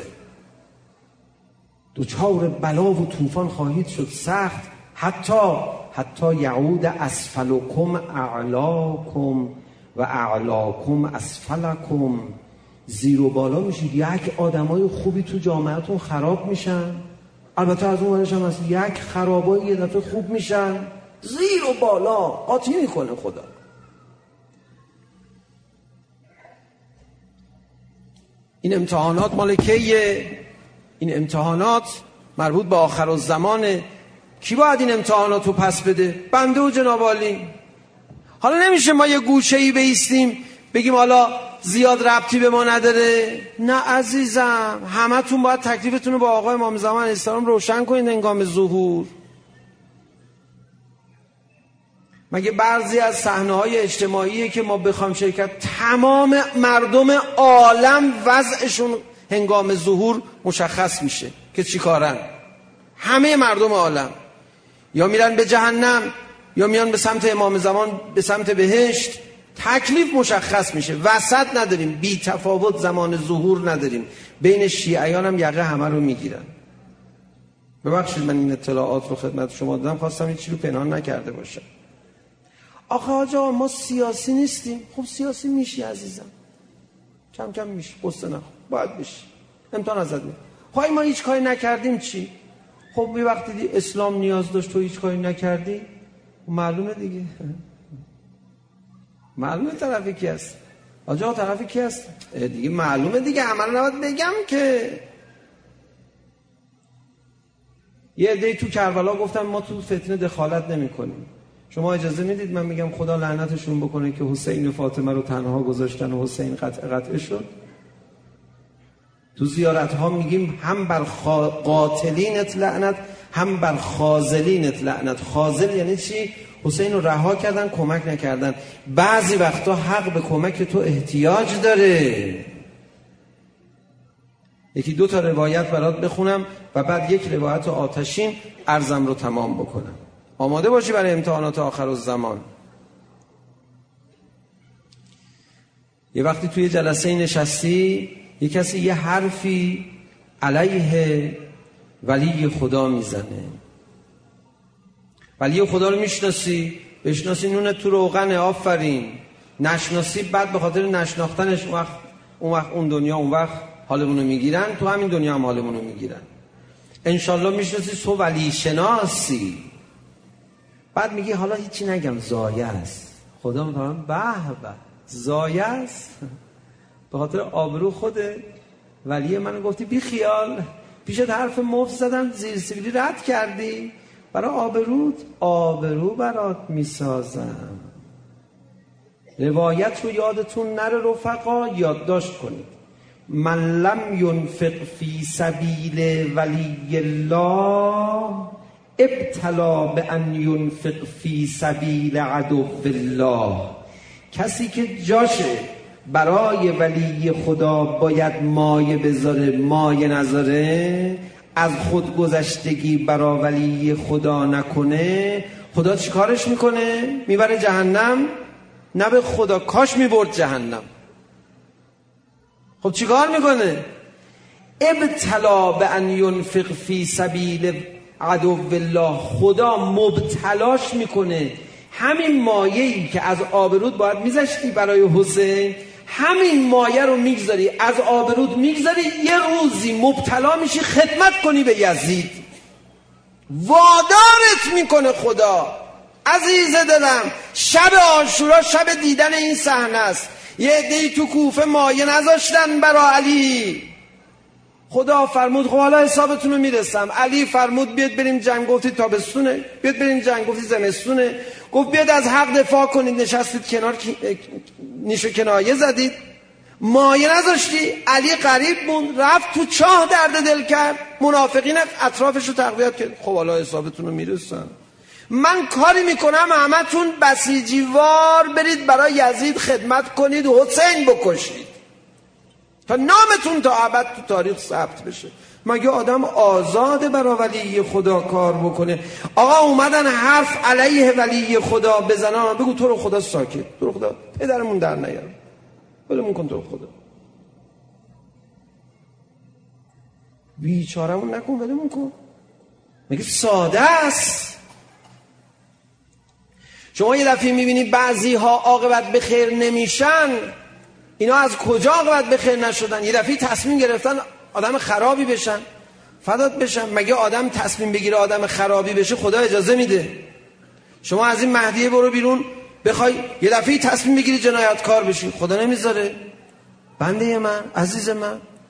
دوچار بلا و طوفان خواهید شد سخت. حتی حتی یعود اسفلکم اعلاکم و اعلاکم اسفلکم. زیر و بالا میشید. یک آدمای خوبی تو جامعهتون خراب میشن، البته از اون ورش هم هست یک خرابایی یه دفعه خوب میشن. زیر و بالا قاطی میکنه خدا. این امتحانات مال کیه؟ این امتحانات مربوط به آخر الزمانه. کی باید این امتحانات رو پس بده؟ بنده و جناب عالی. حالا نمیشه ما یه گوشه‌ای بایستیم بگیم حالا زیاد ربطی به ما نداره. نه عزیزم، همتون باید تکلیفتون رو با آقای امام زمان علیه السلام روشن کنید هنگام ظهور. مگه بعضی از صحنه‌های اجتماعی که ما بخوام شرکت، تمام مردم عالم وضعشون هنگام ظهور مشخص میشه که چی کارن. همه مردم عالم یا میرن به جهنم یا میان به سمت امام زمان، به سمت بهشت. تکلیف مشخص میشه، وسط نداریم، بی تفاوت زمان ظهور نداریم. بین شیعیان هم یقه همه رو میگیرن. ببخشید من این اطلاعات رو خدمت شما دادم، خواستم این چی رو پنهان نکرده باشم. آخه آجا ما سیاسی نیستیم. خب سیاسی میشی عزیزم، کم کم میشی، قصه نخور، باید بشی، امتحان ازت میگیرن. خب ما هیچ کاری نکردیم چی؟ خب یه وقتی دی اسلام نیاز داشت تو هیچ کاری نکردی، معلومه دیگه. معلومه طرفی کی هست. آجا طرفی کی هست دیگه، معلومه دیگه. همه رو نباید بگم که. یه عده‌ای تو کربلا گفتن ما تو فتنه دخالت نمی کنیم. شما اجازه میدید من میگم خدا لعنتشون بکنه که حسین و فاطمه رو تنها گذاشتن و حسین قطع قطع شد؟ تو زیارت ها میگیم هم بر خا... قاتلینت لعنت هم بر خاذلینت لعنت. خاذل یعنی چی؟ حسین رو رها کردن، کمک نکردن. بعضی وقتا حق به کمک تو احتیاج داره. یکی دو تا روایت برات بخونم و بعد یک روایت آتشین عرضم رو تمام بکنم. آماده باشی برای امتحانات آخر الزمان. یه وقتی توی جلسه نشستی، یه کسی یه حرفی علیه ولی خدا میزنه. ولی خدا رو میشناسی، بشناسی نون تو روغنه، آفرین. نشناسی بعد به خاطر نشناختنش اون وقت اون وقت اون دنیا اون وقت حالمونو میگیرن، تو همین دنیا هم حالمونو میگیرن. انشالله میشناسی، تو ولی شناسی. بعد میگی حالا هیچی نگم، زایه است. خدا میفهمه به به زایه است. به خاطر آبرو خود ولی من گفتی بی خیال، پیشت حرف مفت زدم، زیر سیبیلی رد کردی، برای آبروت آبرو برات میسازم. روایت رو یادتون نره رفقا، یادداشت کنید. من لم ینفق فی سبیل ولی الله ابتلا به ان ینفق فی سبیل عدو الله. کسی که جاشه برای ولی خدا باید مایه بذاره مایه نذاره، از خود گذشتگی برای ولی خدا نکنه، خدا چی کارش میکنه؟ میبره جهنم؟ نه به خدا، کاش میبرد جهنم. خب چی کار میکنه؟ ابتلا به ان ینفق فی سبیل عدو الله. خدا مبتلاش میکنه. همین مایه‌ای که از آبرود باید میذاشتی برای حسین، همین مایه رو میگذاری از آبرود میگذاری، یه روزی مبتلا میشی خدمت کنی به یزید. وادارت میکنه خدا. عزیز دلم، شب عاشورا شب دیدن این صحنه است. یه عده‌ای تو کوفه مایه نذاشتن برای علی. خدا فرمود خب حالا حسابتون رو میرسم. علی فرمود بیاد بریم جنگ، گفتی تابستونه. بیاد بریم جنگ، گفتی زمستونه. گفت بیاد از حق دفاع کنید، نشستید کنار، نیش و کنایه زدید، مایه نذاشتی. علی قریب موند، رفت تو چاه درد دل کرد، منافقین اطرافش رو تقویت کرد. خب حالا حسابتون رو میرسم. من کاری میکنم همتون بسیجیوار برید برای یزید خدمت کنید و حسین بکشید تا نامتون تا ابد تو تاریخ ثبت بشه. مگه آدم آزاده برای ولی خدا کار بکنه؟ آقا اومدن حرف علیه ولی خدا بزنن، بگو تو رو خدا ساکت، تو رو خدا پدرمون در نیار، ولمون کن، تو رو خدا بیچارمون نکن، ولمون کن. مگه ساده است؟ شما یه دفعه میبینید بعضی ها عاقبت به خیر نمیشن. اینا از کجا عاقبت به خیر نشدن؟ یه دفعه تصمیم گرفتن آدم خرابی بشن. فدات بشن. مگه آدم تصمیم بگیره آدم خرابی بشه خدا اجازه میده؟ شما از این مهدیه برو بیرون بخوای یه دفعه تصمیم بگیری جنایتکار بشی، خدا نمیذاره. بنده من، عزیز من،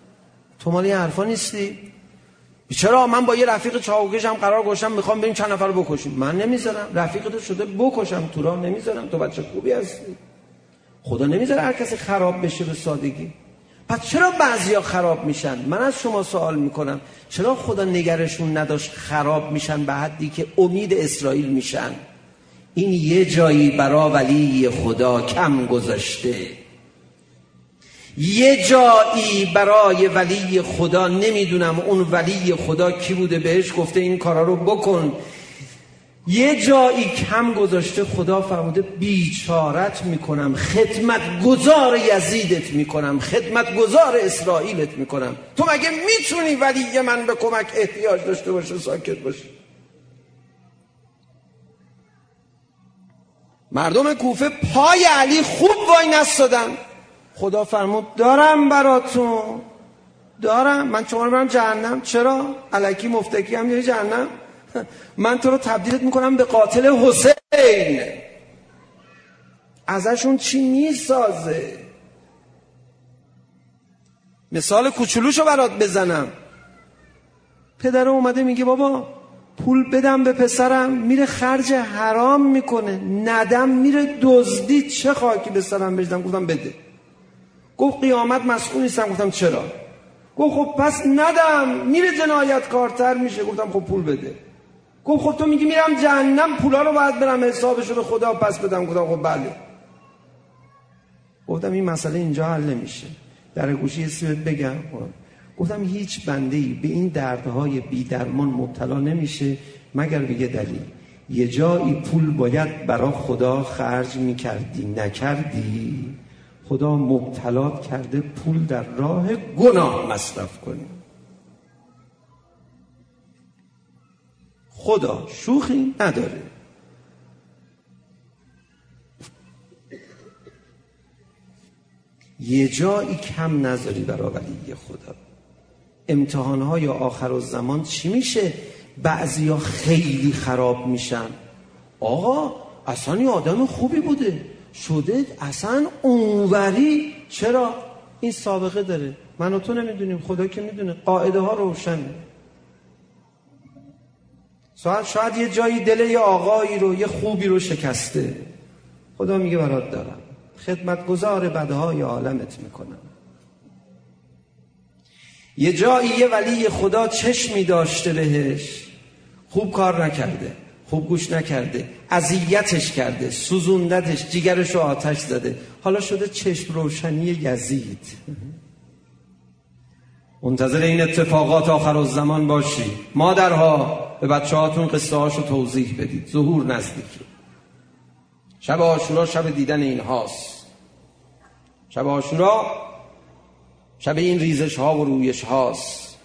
تو مال این حرفا نیستی؟ چرا من با یه رفیق چاوکشم قرار گذاشتم میخوام بریم چند نفر رو بکشیم. من نمیذارم. رفیقت شده بکشم تو راه نمیذارم. تو بچه خوبی هستی. خدا نمیذاره هر کسی خراب بشه به سادگی. پس چرا بعضیا خراب میشن؟ من از شما سوال میکنم چرا خدا نگرشون نداشت خراب میشن به حدی که امید اسرائیل میشن؟ این یه جایی برای ولی خدا کم گذاشته. یه جایی برای ولی خدا، نمیدونم اون ولی خدا کی بوده، بهش گفته این کارا رو بکن، یه جایی کم گذاشته. خدا فرموده بیچارت میکنم، خدمت گزار یزیدت میکنم، خدمت گزار اسرائیلت میکنم. تو مگه میتونی ولی من به کمک احتیاج داشته باشه ساکت باشی؟ مردم کوفه پای علی خوب وای نستادن. خدا فرمود دارم براتون، دارم. من شما رو برم جهنم؟ چرا؟ الکی مفتکی هم یه جهنم؟ من تو رو تبدیلت میکنم به قاتل حسین. ازشون چی میسازه؟ مثال کوچولوشو برات بزنم. پدر اومده میگه بابا پول بدم به پسرم، میره خرج حرام میکنه، ندم میره دزدی، چه خاکی به سرم بجدم؟ گفتم بده. گفت قیامت مسئول نیستم. گفتم چرا؟ گفت خب پس ندم میره جنایتکارتر میشه. گفتم خب پول بده. گفت خب تو میگی میرم جهنم، پولا رو باید برم حسابشو به خدا پس بدم. گفتم خب بله. گفتم این مسئله اینجا حل نمیشه. در گوشی یه چیزی بگم. گفتم هیچ بنده‌ای به این دردهای بی درمان مبتلا نمیشه مگر به یه دلیل. یه جایی پول باید برای خدا خرج میکردی نکردی، خدا مبتلات کرده پول در راه گناه مصرف کنی. خدا شوخی نداره. یه جایی کم نذاری برای ولی خدا. امتحانهای آخر الزمان چی میشه؟ بعضیا خیلی خراب میشن. آقا اصلا یه آدم خوبی بوده شده اصلا اونوری. چرا؟ این سابقه داره. من و تو نمیدونیم، خدا که میدونه. قاعده ها روشنه. شاید شاید یه جایی دل یه آقایی رو، یه خوبی رو شکسته. خدا میگه برات دارم، خدمتگزار بدهای عالمت میکنم. یه جایی یه ولی خدا چشمی داشته بهش، خوب کار نکرده، خوب گوش نکرده، اذیتش کرده، سوزوندتش، جیگرشو آتش زده، حالا شده چشم روشنی یزید. منتظر این اتفاقات آخر الزمان باشی. مادرها به بچه هاتون قصه هاشو توضیح بدید. ظهور نزدیکی. شب عاشورا شب دیدن این هاست. شب عاشورا شب این ریزش ها و رویش هاست.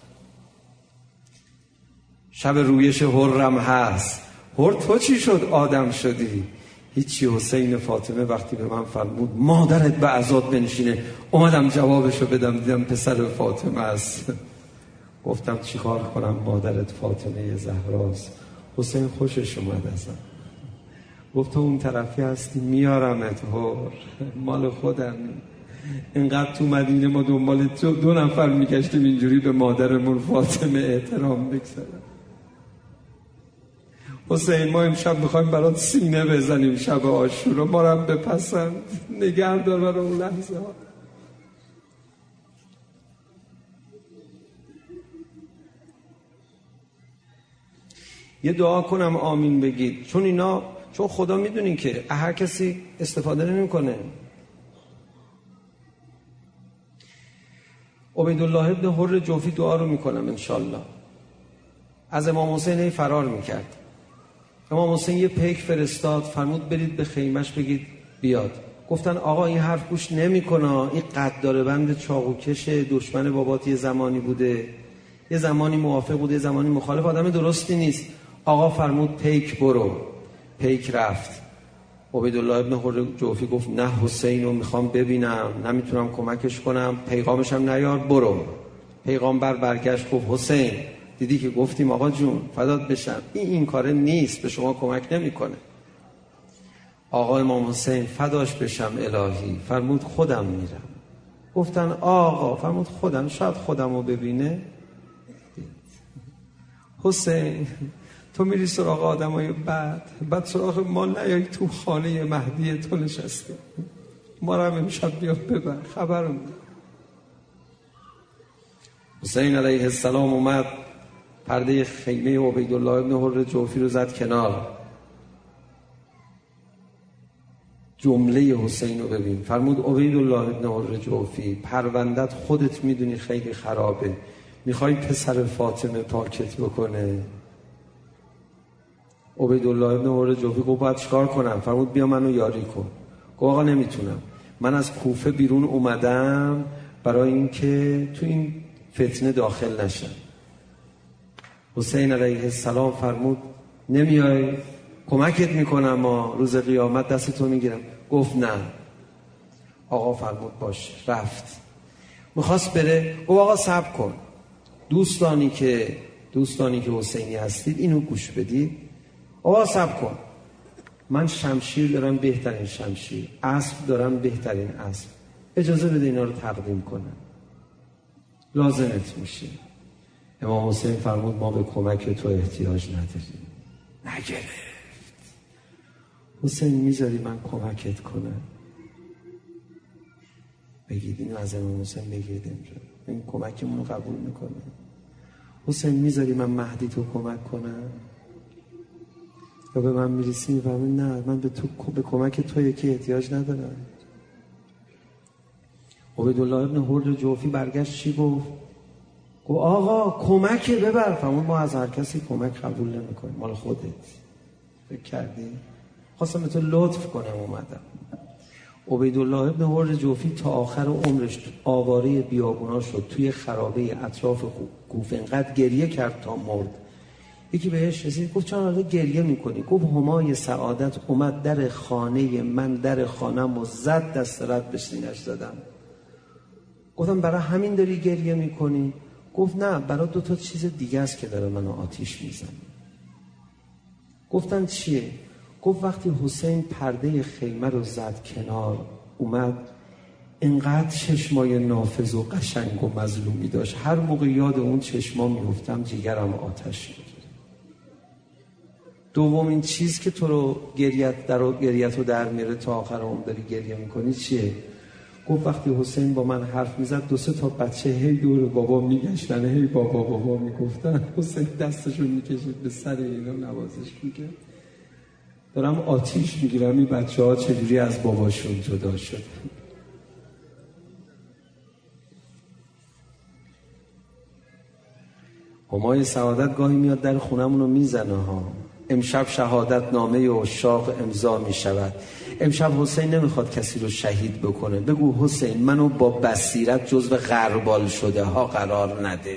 شب رویش حرم هست. حر تو چی شد آدم شدی؟ هیچی. حسین فاطمه وقتی به من فرمود مادرت به عزاد بنشینه، اومدم جوابشو بدم، دیدم پسر فاطمه است. گفتم چی کار کنم؟ مادرت فاطمه زهراست. حسین خوشش اومد ازم. گفت تو اون طرفی هستی میارمت هر، مال خودم. اینقدر تو مدینه ما دنبال تو دو نفر میگشتیم اینجوری به مادرمون فاطمه احترام بگذارم. حسین ما امشب میخوایم برات سینه بزنیم شب عاشورا، ما رو هم بپسند، نگه دار برای اون لحظه ها. یه دعا کنم آمین بگید، چون اینا، چون خدا میدونین که هر کسی استفاده نمیکنه. عبیدالله ابن حر جوفی دعا رو میکنم انشالله. از امام حسین فرار میکرد. امام حسین یه پیک فرستاد، فرمود برید به خیمش بگید بیاد. گفتن آقا این حرف گوش نمیکنه، این قدار بند چاقوکش دشمن بابات یه زمانی بوده، یه زمانی موافق بوده، یه زمانی مخالف، آدم درستی نیست. آقا فرمود پیک برو. پیک رفت. عبیدالله ابن حر جوفی گفت نه حسین رو میخوام ببینم، نمیتونم کمکش کنم، پیغامش هم نیار، برو. پیغامبر برگشت گفت حسین دیدی که گفتیم آقا جون فدات بشم، این این کاره نیست، به شما کمک نمیکنه. آقا امام حسین فداش بشم الهی، فرمود خودم میرم. گفتن آقا، فرمود خودم، شاید خودم رو ببینه. حسین تو میری سراغ آدم های بد، بعد سراغ ما نیایی، تو خانه مهدی تو نشسته، ما رو هم امشب بیا ببر، خبرم. حسین علیه السلام اومد پرده خیمه عبیدالله ابن حر جوفی رو زد کنار. جمله حسین رو ببین. فرمود عبیدالله ابن حر جوفی، پروندت خودت میدونی خیلی خرابه، میخوای پسر فاطمه پاکت بکنه؟ عبیدالله ابن حر جوفی گفت باید چیکار کنم؟ فرمود بیا منو یاری کن. گفت آقا نمیتونم، من از کوفه بیرون اومدم برای اینکه تو این فتنه داخل نشم. حسین علیه السلام فرمود نمیای؟ کمکت میکنم، ما روز قیامت دستتو میگیرم. گفت نه. آقا فرمود باش. رفت، میخواست بره. گفت آقا صبر کن، دوستانی که دوستانی که حسینی هستید اینو گوش بدید. آقا صبر کن، من شمشیر دارم بهترین شمشیر، اسب دارم بهترین اسب، اجازه بده اینا رو تقدیم کنم، لازمت میشه. امام حسین فرمود ما به کمک تو احتیاج نداریم. نگرفت. حسین میذاری من کمکت کنم؟ بگید اینو از امام حسین بگید اینجا، این کمکمون رو قبول میکنه. حسین میذاری من مهدی تو کمک کنم؟ یا به من میرسی میفهمی نه، من به تو به کمک تو یکی احتیاج ندارم. عبیدالله ابن حر جوفی برگشت چی گفت؟ گفت آقا کمک ببر. فرمود ما از هر کسی کمک قبول نمیکنیم، مال خودت. فکر کردی؟ خواستم به تو لطف کنم اومدم. عبیدالله ابن حر جوفی تا آخر عمرش آواره بیابونا شد، توی خرابه اطراف کوفه انقدر گریه کرد تا مرد. یکی بهش رسید گفت چرا حالا گریه میکنی؟ گفت همای سعادت اومد در خانه من، در خانم و زد، دست رد به سینه‌اش زدم. گفتم برای همین داری گریه میکنی؟ گفت نه، برای دو تا چیز دیگه است که داره منو آتیش میزنه. گفتن چیه؟ گفت وقتی حسین پرده خیمه رو زد کنار اومد، انقدر چشمای نافذ و قشنگ و مظلومی داشت، هر موقع یاد اون چشما میفتم جیگرم آتش میگیره. دومین چیز که تو رو گریت در گریت رو در میره تا آخر عمر داری گریه میکنی چیه؟ گفت وقتی حسین با من حرف میزد دو سه تا بچه هی دور بابا میگشتن، هی بابا بابا میگفتن. حسین دستشون میکشید به سر اینا نوازش میکرد. دارم آتیش میگیرم این بچه ها چجوری از باباشون جدا شد. همای سعادت گاهی میاد در خونمون رو میزنه ها. امشب شهادت نامه عشاق امضا میشود. امشب حسین نمیخواد کسی رو شهید بکنه. بگو حسین منو با بصیرت جزو غربال شده ها قرار نده.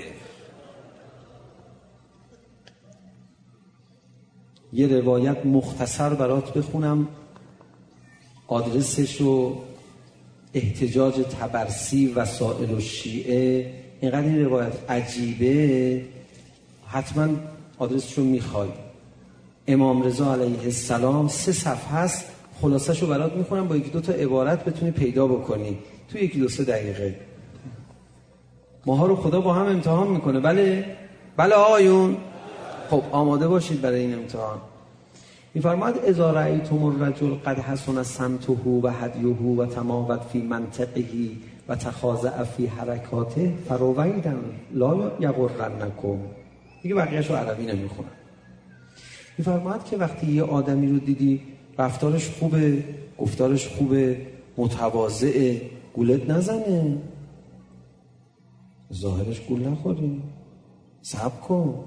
یه روایت مختصر برات بخونم، آدرسش و احتجاج طبرسی وسائل و شیعه. اینقدر این روایت عجیبه حتما آدرسشو میخوای. امام رضا علیه السلام سه صفحه هست، خلاصشو برات میخونم با یکی دو تا عبارت بتونی پیدا بکنی تو یکی دو سه دقیقه. ماها رو خدا با هم امتحان میکنه. بله بله آقایون، خب آماده باشید برای این امتحان. میفرماید اذا رأیتم الرجل قد حسن سمته و هدیه و تماوت فی منطقه و تخاضع فی حرکاته فرویدا لا یغرنکم. دیگه بقیه‌شو عربی نمیخونم. میفرماید که وقتی یه آدمی رو دیدی رفتارش خوبه، گفتارش خوبه، متواضعه، گولت نزنه، ظاهرش گول نخوری، صبر کن.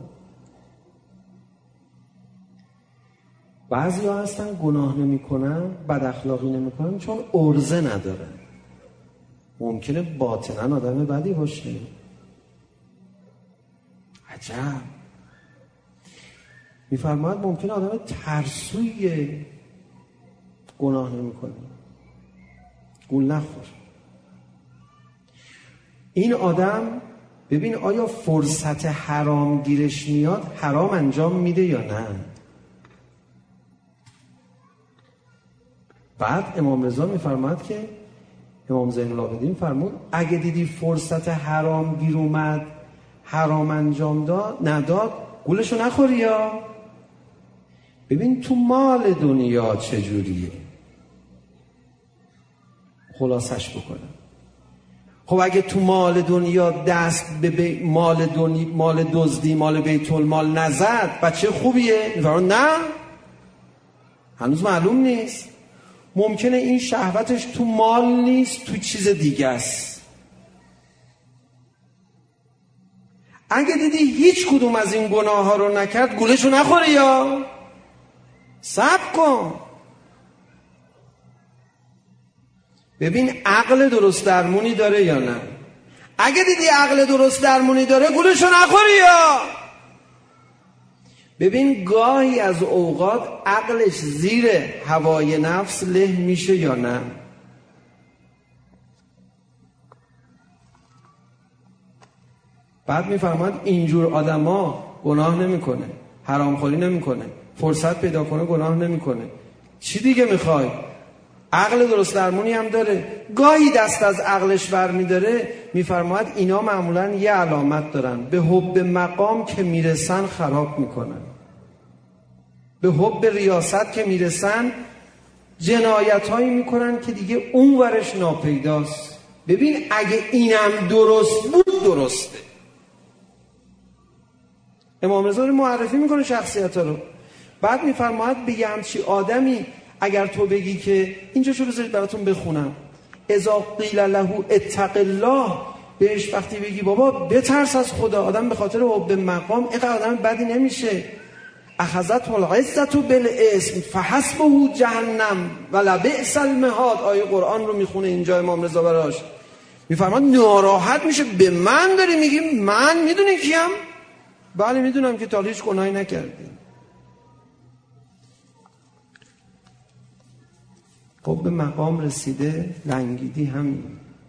بعضی ها هستن گناه نمی کنن، بد اخلاقی نمی کنن چون عرضه ندارن. ممکنه باطناً آدم بدی باشه. عجب. میفرماید ممکنه آدم ترسوی گناه نمی کنه، گول نخور. این آدم ببین آیا فرصت حرام گیرش میاد حرام انجام میده یا نه. بعد امام رضا میفرماید که امام زین العابدین فرمود اگه دیدی فرصت حرام گیر اومد، حرام انجام داد نداد، گولشو نخوری. یا ببین تو مال دنیا چجوریه، خلاصش بکنم. خب اگه تو مال دنیا دست به بی... مال دنیا، مال دزدی، مال بیت المال نزد، بچه خوبیه؟ میفرمان نه، هنوز معلوم نیست. ممکنه این شهوتش تو مال نیست، تو چیز دیگه است. اگه دیدی هیچ کدوم از این گناه ها رو نکرد، گولشو نخوری، یا صبر کن. ببین عقل درست درمونی داره یا نه. اگه دیدی عقل درست درمونی داره، گولشو نخوری. یا ببین گاهی از اوقات عقلش زیر هوای نفس له میشه یا نه. بعد میفهمد اینجور آدما گناه نمیکنه، حرامخوری نمیکنه، فرصت پیدا کنه گناه نمیکنه. چی دیگه میخوای؟ عقل درست درمونی هم داره. گاهی دست از عقلش برمیداره، میفرماید اینا معمولا یه علامت دارن، به حب مقام که میرسن خراب میکنن، به حب ریاست که میرسن جنایت هایی میکنن که دیگه اون ورش ناپیداست. ببین اگه اینم درست بود درسته. امام رضا رو معرفی میکنه شخصیت رو، بعد میفرماید بگه همچی آدمی اگر تو بگی که اینجا شو بذارید براتون بخونم، اذا قیل له اتق الله، بهش وقتی بگی بابا بترس از خدا، آدم به خاطر حب مقام اینقدر آدم بدی نمیشه. اخذته العزة بالاسم فحسبه جهنم ولبئس المهاد. آیه قرآن رو میخونه اینجا امام رضا براش، میفرماد ناراحت میشه. به من داری میگی؟ من میدونی کیم؟ بله میدونم که تا هیچ گناهی نکردی. خب به مقام رسیده، لنگیدی. همین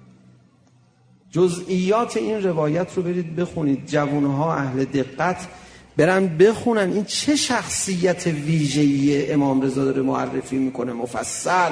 جزئیات این روایت رو برید بخونید، جوانها اهل دقت برن بخونن این چه شخصیت ویژه‌ای امام رضا داره معرفی میکنه مفصل.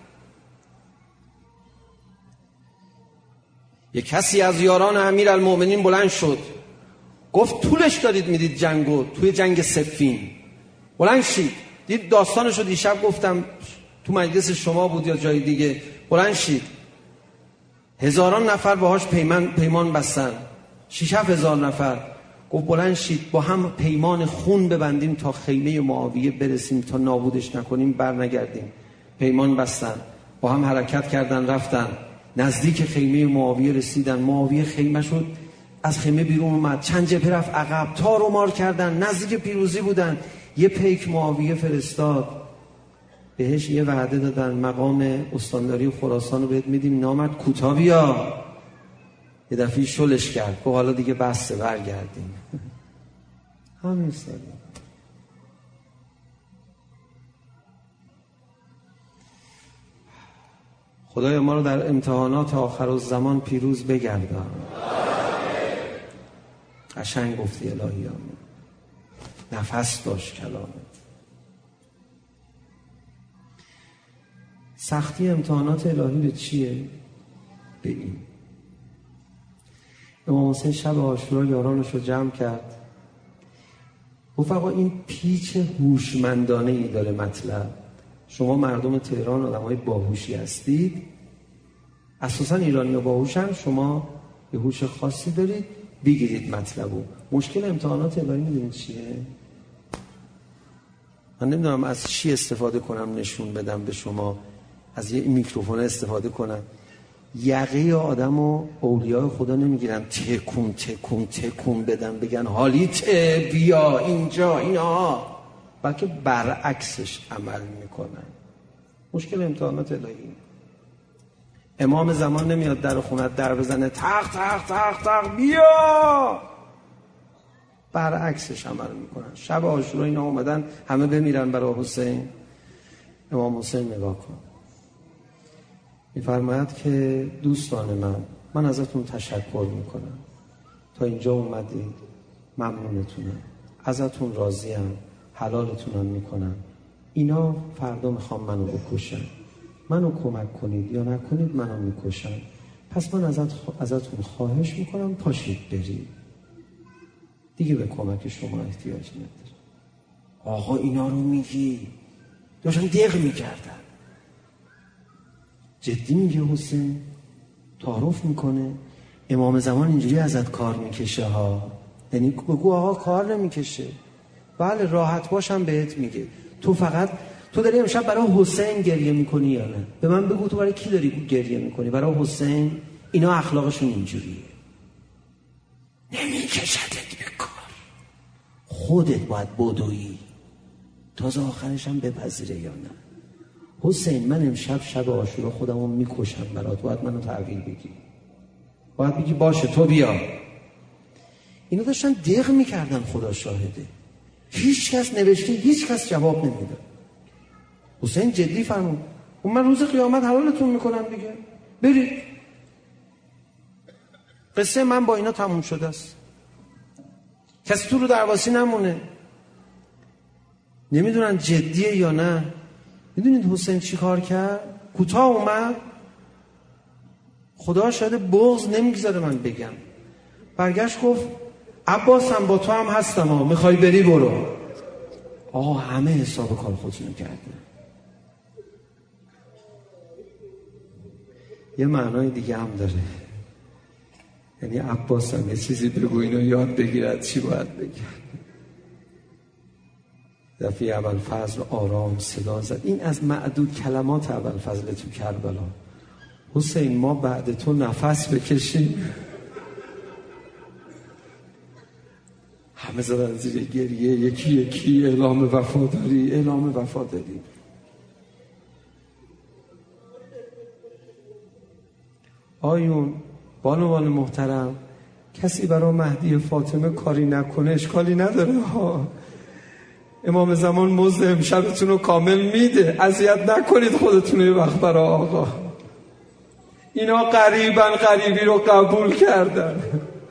یک کسی از یاران امیرالمومنین بلند شد، گفت طولش دارید میدید جنگو، توی جنگ صفین بلند شید. دید داستانش رو دیشب گفتم تو مجلس شما بود یا جای دیگه. بلند شید، هزاران نفر باهاش پیمان پیمان بستن، شش هفت هزار نفر. گفت بلند شید با هم پیمان خون ببندیم تا خیمه معاویه برسیم، تا نابودش نکنیم بر نگردیم. پیمان بستن، با هم حرکت کردن، رفتن نزدیک خیمه معاویه رسیدن. معاویه خیمه شد، از خیمه بیرون اومد، چند جبهه رفت عقب، تار و مار کردن، نزدیک پیروزی بودن. یه پیک معاویه فرستاد، بهش یه وعده دادن مقام استانداری خراسان رو بهت میدیم، نامت کوتاه بیا. یه دفعه شلش کرد، گفت حالا دیگه بسته برگردیم. همین سالی خدای ما رو در امتحانات آخر الزمان پیروز بگردان. قشنگ گفتی الهی، نفس داشت کلامت. سختی امتحانات الهی به چیه؟ به این. امام حسین شب عاشورا یارانش رو جمع کرد، گفت آقا این پیچ هوشمندانه ای داره مطلب. شما مردم تهران آدمای باهوشی هستید، اساسا ایرانی ها باهوشن، شما یه هوش خاصی دارید، بگیرید مطلبو. مشکل امتحانات الهی میدونید چیه؟ من نمیدونم از چی استفاده کنم نشون بدم به شما، از یه میکروفون استفاده کنم. یقه آدمو اولیاء خدا نمیگیرن تکون تکون تکون بدن بگن حالیت بیا اینجا اینا، بلکه برعکسش عمل میکنن. مشکل امتحانات الهی. امام زمان نمیاد در خونت در بزنه تق تق تق تق بیا، برعکسش عمل میکنن. شب عاشورا اینا اومدن همه بمیرن برای حسین. امام حسین نگاه کن، میفرماید که دوستان من من ازتون تشکر میکنم، تا اینجا اومدید، ممنونتونم، ازتون راضیم، حلالتونم میکنم. اینا فردا میخوام منو بکشن، منو کمک کنید یا نکنید منو میکشن. پس من ازت خ... ازتون خواهش میکنم پاشید برید. دیگه به کمک شما احتیاج نداره. آقا اینا رو میگی؟ داشتن دق میکردن. جدی میگه حسین؟ تعارف میکنه؟ امام زمان اینجوری ازت کار میکشه ها. یعنی بگو آقا کار نمیکشه. بله راحت باشم بهت میگه. تو فقط تو داری امشب برای حسین گریه میکنی یا نه؟ به من بگو تو برای کی داری گریه میکنی؟ برای حسین؟ اینا اخلاقشون اینجوریه. نمیکشدت به کار. خودت باید بدویی. تازه آخرش هم بپذیره یا نه. حسین من امشب شب عاشورا خودمو میکشم برات، باید منو تحویل بگی. باید بگی باشه تو بیا. اینا داشتن دق میکردن. خدا شاهده هیچ کس نوشته، هیچ کس جواب نمیده. حسین جدی فرمود اون من روز قیامت حلالتون میکنم دیگه، برید. قصه من با اینا تموم شده است. کسی تو رو درواسی نمونه. نمیدونن جدیه یا نه. میدونید حسین چی کار کرد؟ کوتاه اومد. خدا شاید بغض نمیگذاره من بگم. برگشت گفت عباسم با تو هم هستم ها، میخوای بری برو. آقا همه حساب کار خودشونو کرده. یه معنای دیگه هم داره. یعنی عباسم یه چیزی بگو اینو یاد بگیرد چی باید بگه. دفعه ابوالفضل آرام صدا زد. این از معدود کلمات ابوالفضل تو کربلا. حسین ما بعد تو نفس بکشیم. همه زدن زیر گریه. یکی یکی اعلام وفاداری اعلام وفاداری. آیون بانوان محترم، کسی برای مهدی فاطمه کاری نکنه اشکالی نداره ها. امام زمان مزد امشبتون رو کامل میده. اذیت نکنید خودتون یه وقت برای آقا. اینا قریبا قریبی رو قبول کردن.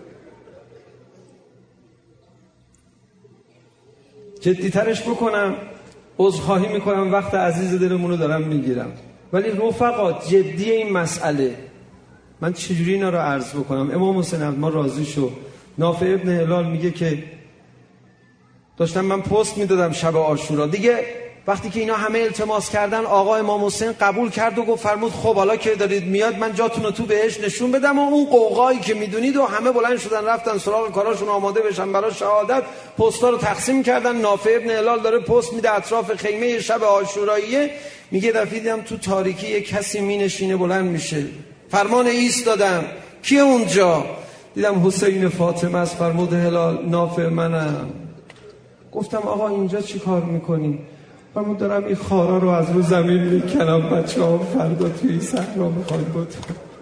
جدیترش بکنم عذرخواهی میکنم وقت عزیز دلمون رو دارم میگیرم، ولی رفقا جدی این مسئله. من چجوری اینا رو عرض بکنم؟ امام حسین ما راضی شو. نافع ابن هلال میگه که داشتم من پست میدادم شب عاشورا دیگه، وقتی که اینا همه التماس کردن آقا امام حسین قبول کرد و گفت فرمود خب حالا که دارید میاد من جاتون رو تو بهش نشون بدم. و اون قوقایی که میدونید و همه بلند شدن رفتن سراغ کاراشون آماده بشن برای شهادت. پستا رو تقسیم کردن. نافع ابن هلال داره پست میده اطراف خیمه شب عاشوراییه. میگه دفعه دیدم تو تاریکی یک کسی مینشینه بلند میشه. فرمان ایستادم. کیه اونجا؟ دیدم حسین فاطمه است. فرمود هلال نافع منم. گفتم آقا اینجا چی کار میکنی؟ فرمود دارم این خارا رو از رو زمین میکنم، بچه ها فردا توی صحرا میخوان بود.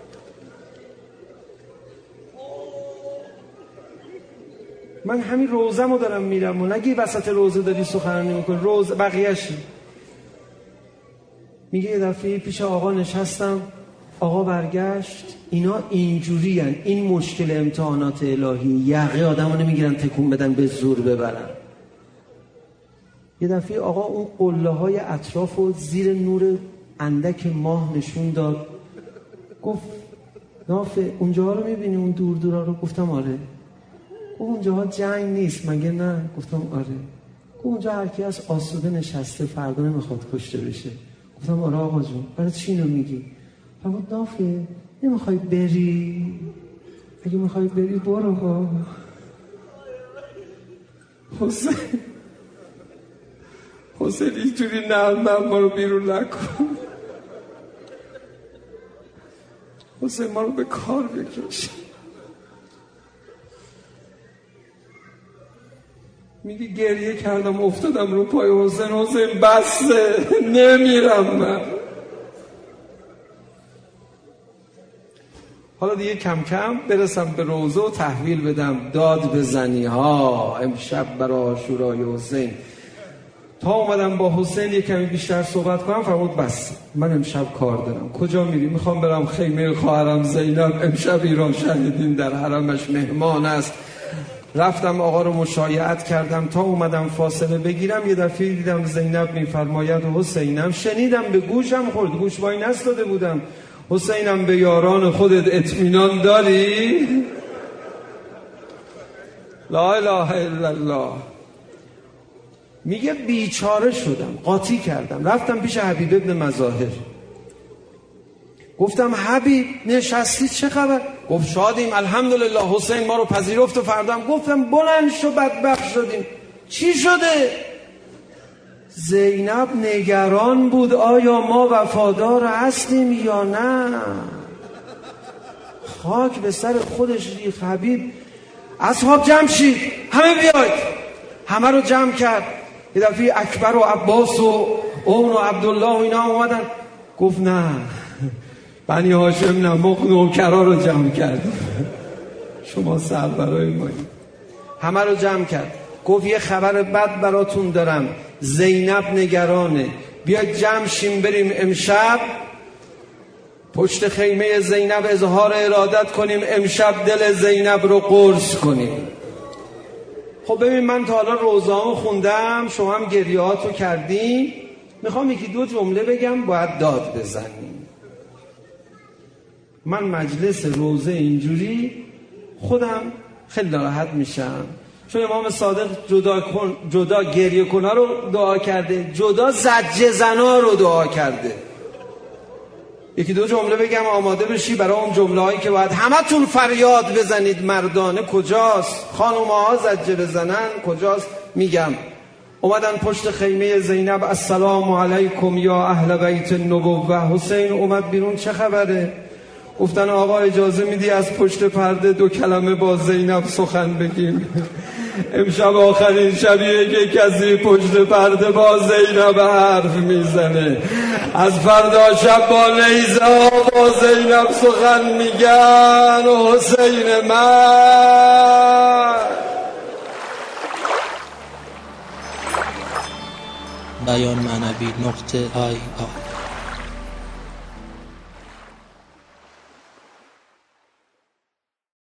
من همین روزمو دارم میرم و نگی وسط روزه داری سخنرانی میکنی. روز بقیه‌شی. میگه یه دفعه پیش آقا نشستم، آقا برگشت اینا اینجوری هن. این مشکل امتحانات الهی. یقه آدم رو نمیگیرن تکون بدن به زور ببرن. یه دفعه آقا اون قله های اطراف و زیر نور اندک ماه نشون داد. گفت نافع اونجاها رو میبینی اون دور دورا رو؟ گفتم آره. گفت اونجاها جنگ نیست مگه نه؟ گفتم آره. گفت اونجا هر کی از آسوده نشسته فردا نمیخواد کشته بشه. گفتم آره آقا جون. برای چی اینو میگی؟ فرمود نافع نمیخوای بری؟ اگه میخوای بری برو ها. حسین حسین اینجوری نه ما رو بیرون نکن. حسین ما رو به کار بکش. میگه گریه کردم افتادم رو پای حسین. حسین بسه نمیرم من. حالا دیگه کم کم برسم به روزه و تحویل بدم داد بزنی ها امشب برای عاشورای حسین. تا اومدم با حسین یک کمی بیشتر صحبت کنم فرمود بس من امشب کار دارم. کجا میری؟ میخوام برم خیمه خواهرم زینب. امشب ایران شهیدین در حرمش مهمان است. رفتم آقا رو مشایعت کردم تا اومدم فاصله بگیرم. یه دفعه دیدم زینب میفرماید حسینم، شنیدم به گوشم خورد، گوش وای نستاده بودم. حسینم به یاران خودت اطمینان داری؟ لا اله الا الله. میگه بیچاره شدم، قاطی کردم، رفتم پیش حبیب ابن مظاهر. گفتم حبیب نشستی چه خبر؟ گفت شادیم الحمدلله حسین ما رو پذیرفت و فردام. گفتم بلند شو بدبخت شدیم. چی شده؟ زینب نگران بود آیا ما وفادار هستیم یا نه. خاک به سر خودش ریخت. حبیب اصحاب جمع شید، همه بیاید. همه رو جمع کرد. یه دفعه اکبر و عباس و اون و عبدالله و اینا اومدن. گفت نه بنی هاشم نه، ما نوکرا رو جمع کرد، شما سربرای مایی. همه رو جمع کرد. گفت یه خبر بد براتون دارم، زینب نگرانه، بیاید جمع شیم بریم امشب پشت خیمه زینب اظهار ارادت کنیم، امشب دل زینب رو قرص کنیم. خب ببین من تا حالا روزامو خوندم، شما هم گریهاتو کردیم، میخوام یکی دو جمله بگم باید داد بزنیم. من مجلس روزه اینجوری خودم خیلی ناراحت میشم، چون امام صادق جدا کن جدا گریه کنا رو دعا کرده، جدا زجه زنا رو دعا کرده. یکی دو جمله بگم آماده بشی برای اون جمله هایی که باید همتون فریاد بزنید مردانه کجاست، خانومه ها زجه بزنن کجاست. میگم اومدن پشت خیمه زینب، السلام علیکم یا اهل بیت النبوه. حسین اومد بیرون، چه خبره؟ گفتن آقا اجازه میدی از پشت پرده دو کلمه با زینب سخن بگیم؟ امشب آخرین شبیه که کسی پشت پرده با زینب حرف میزنه، از فردا شب با نیزه ها با زینب سخن میگن. و حسین من بیان معنوی نقطه آی آی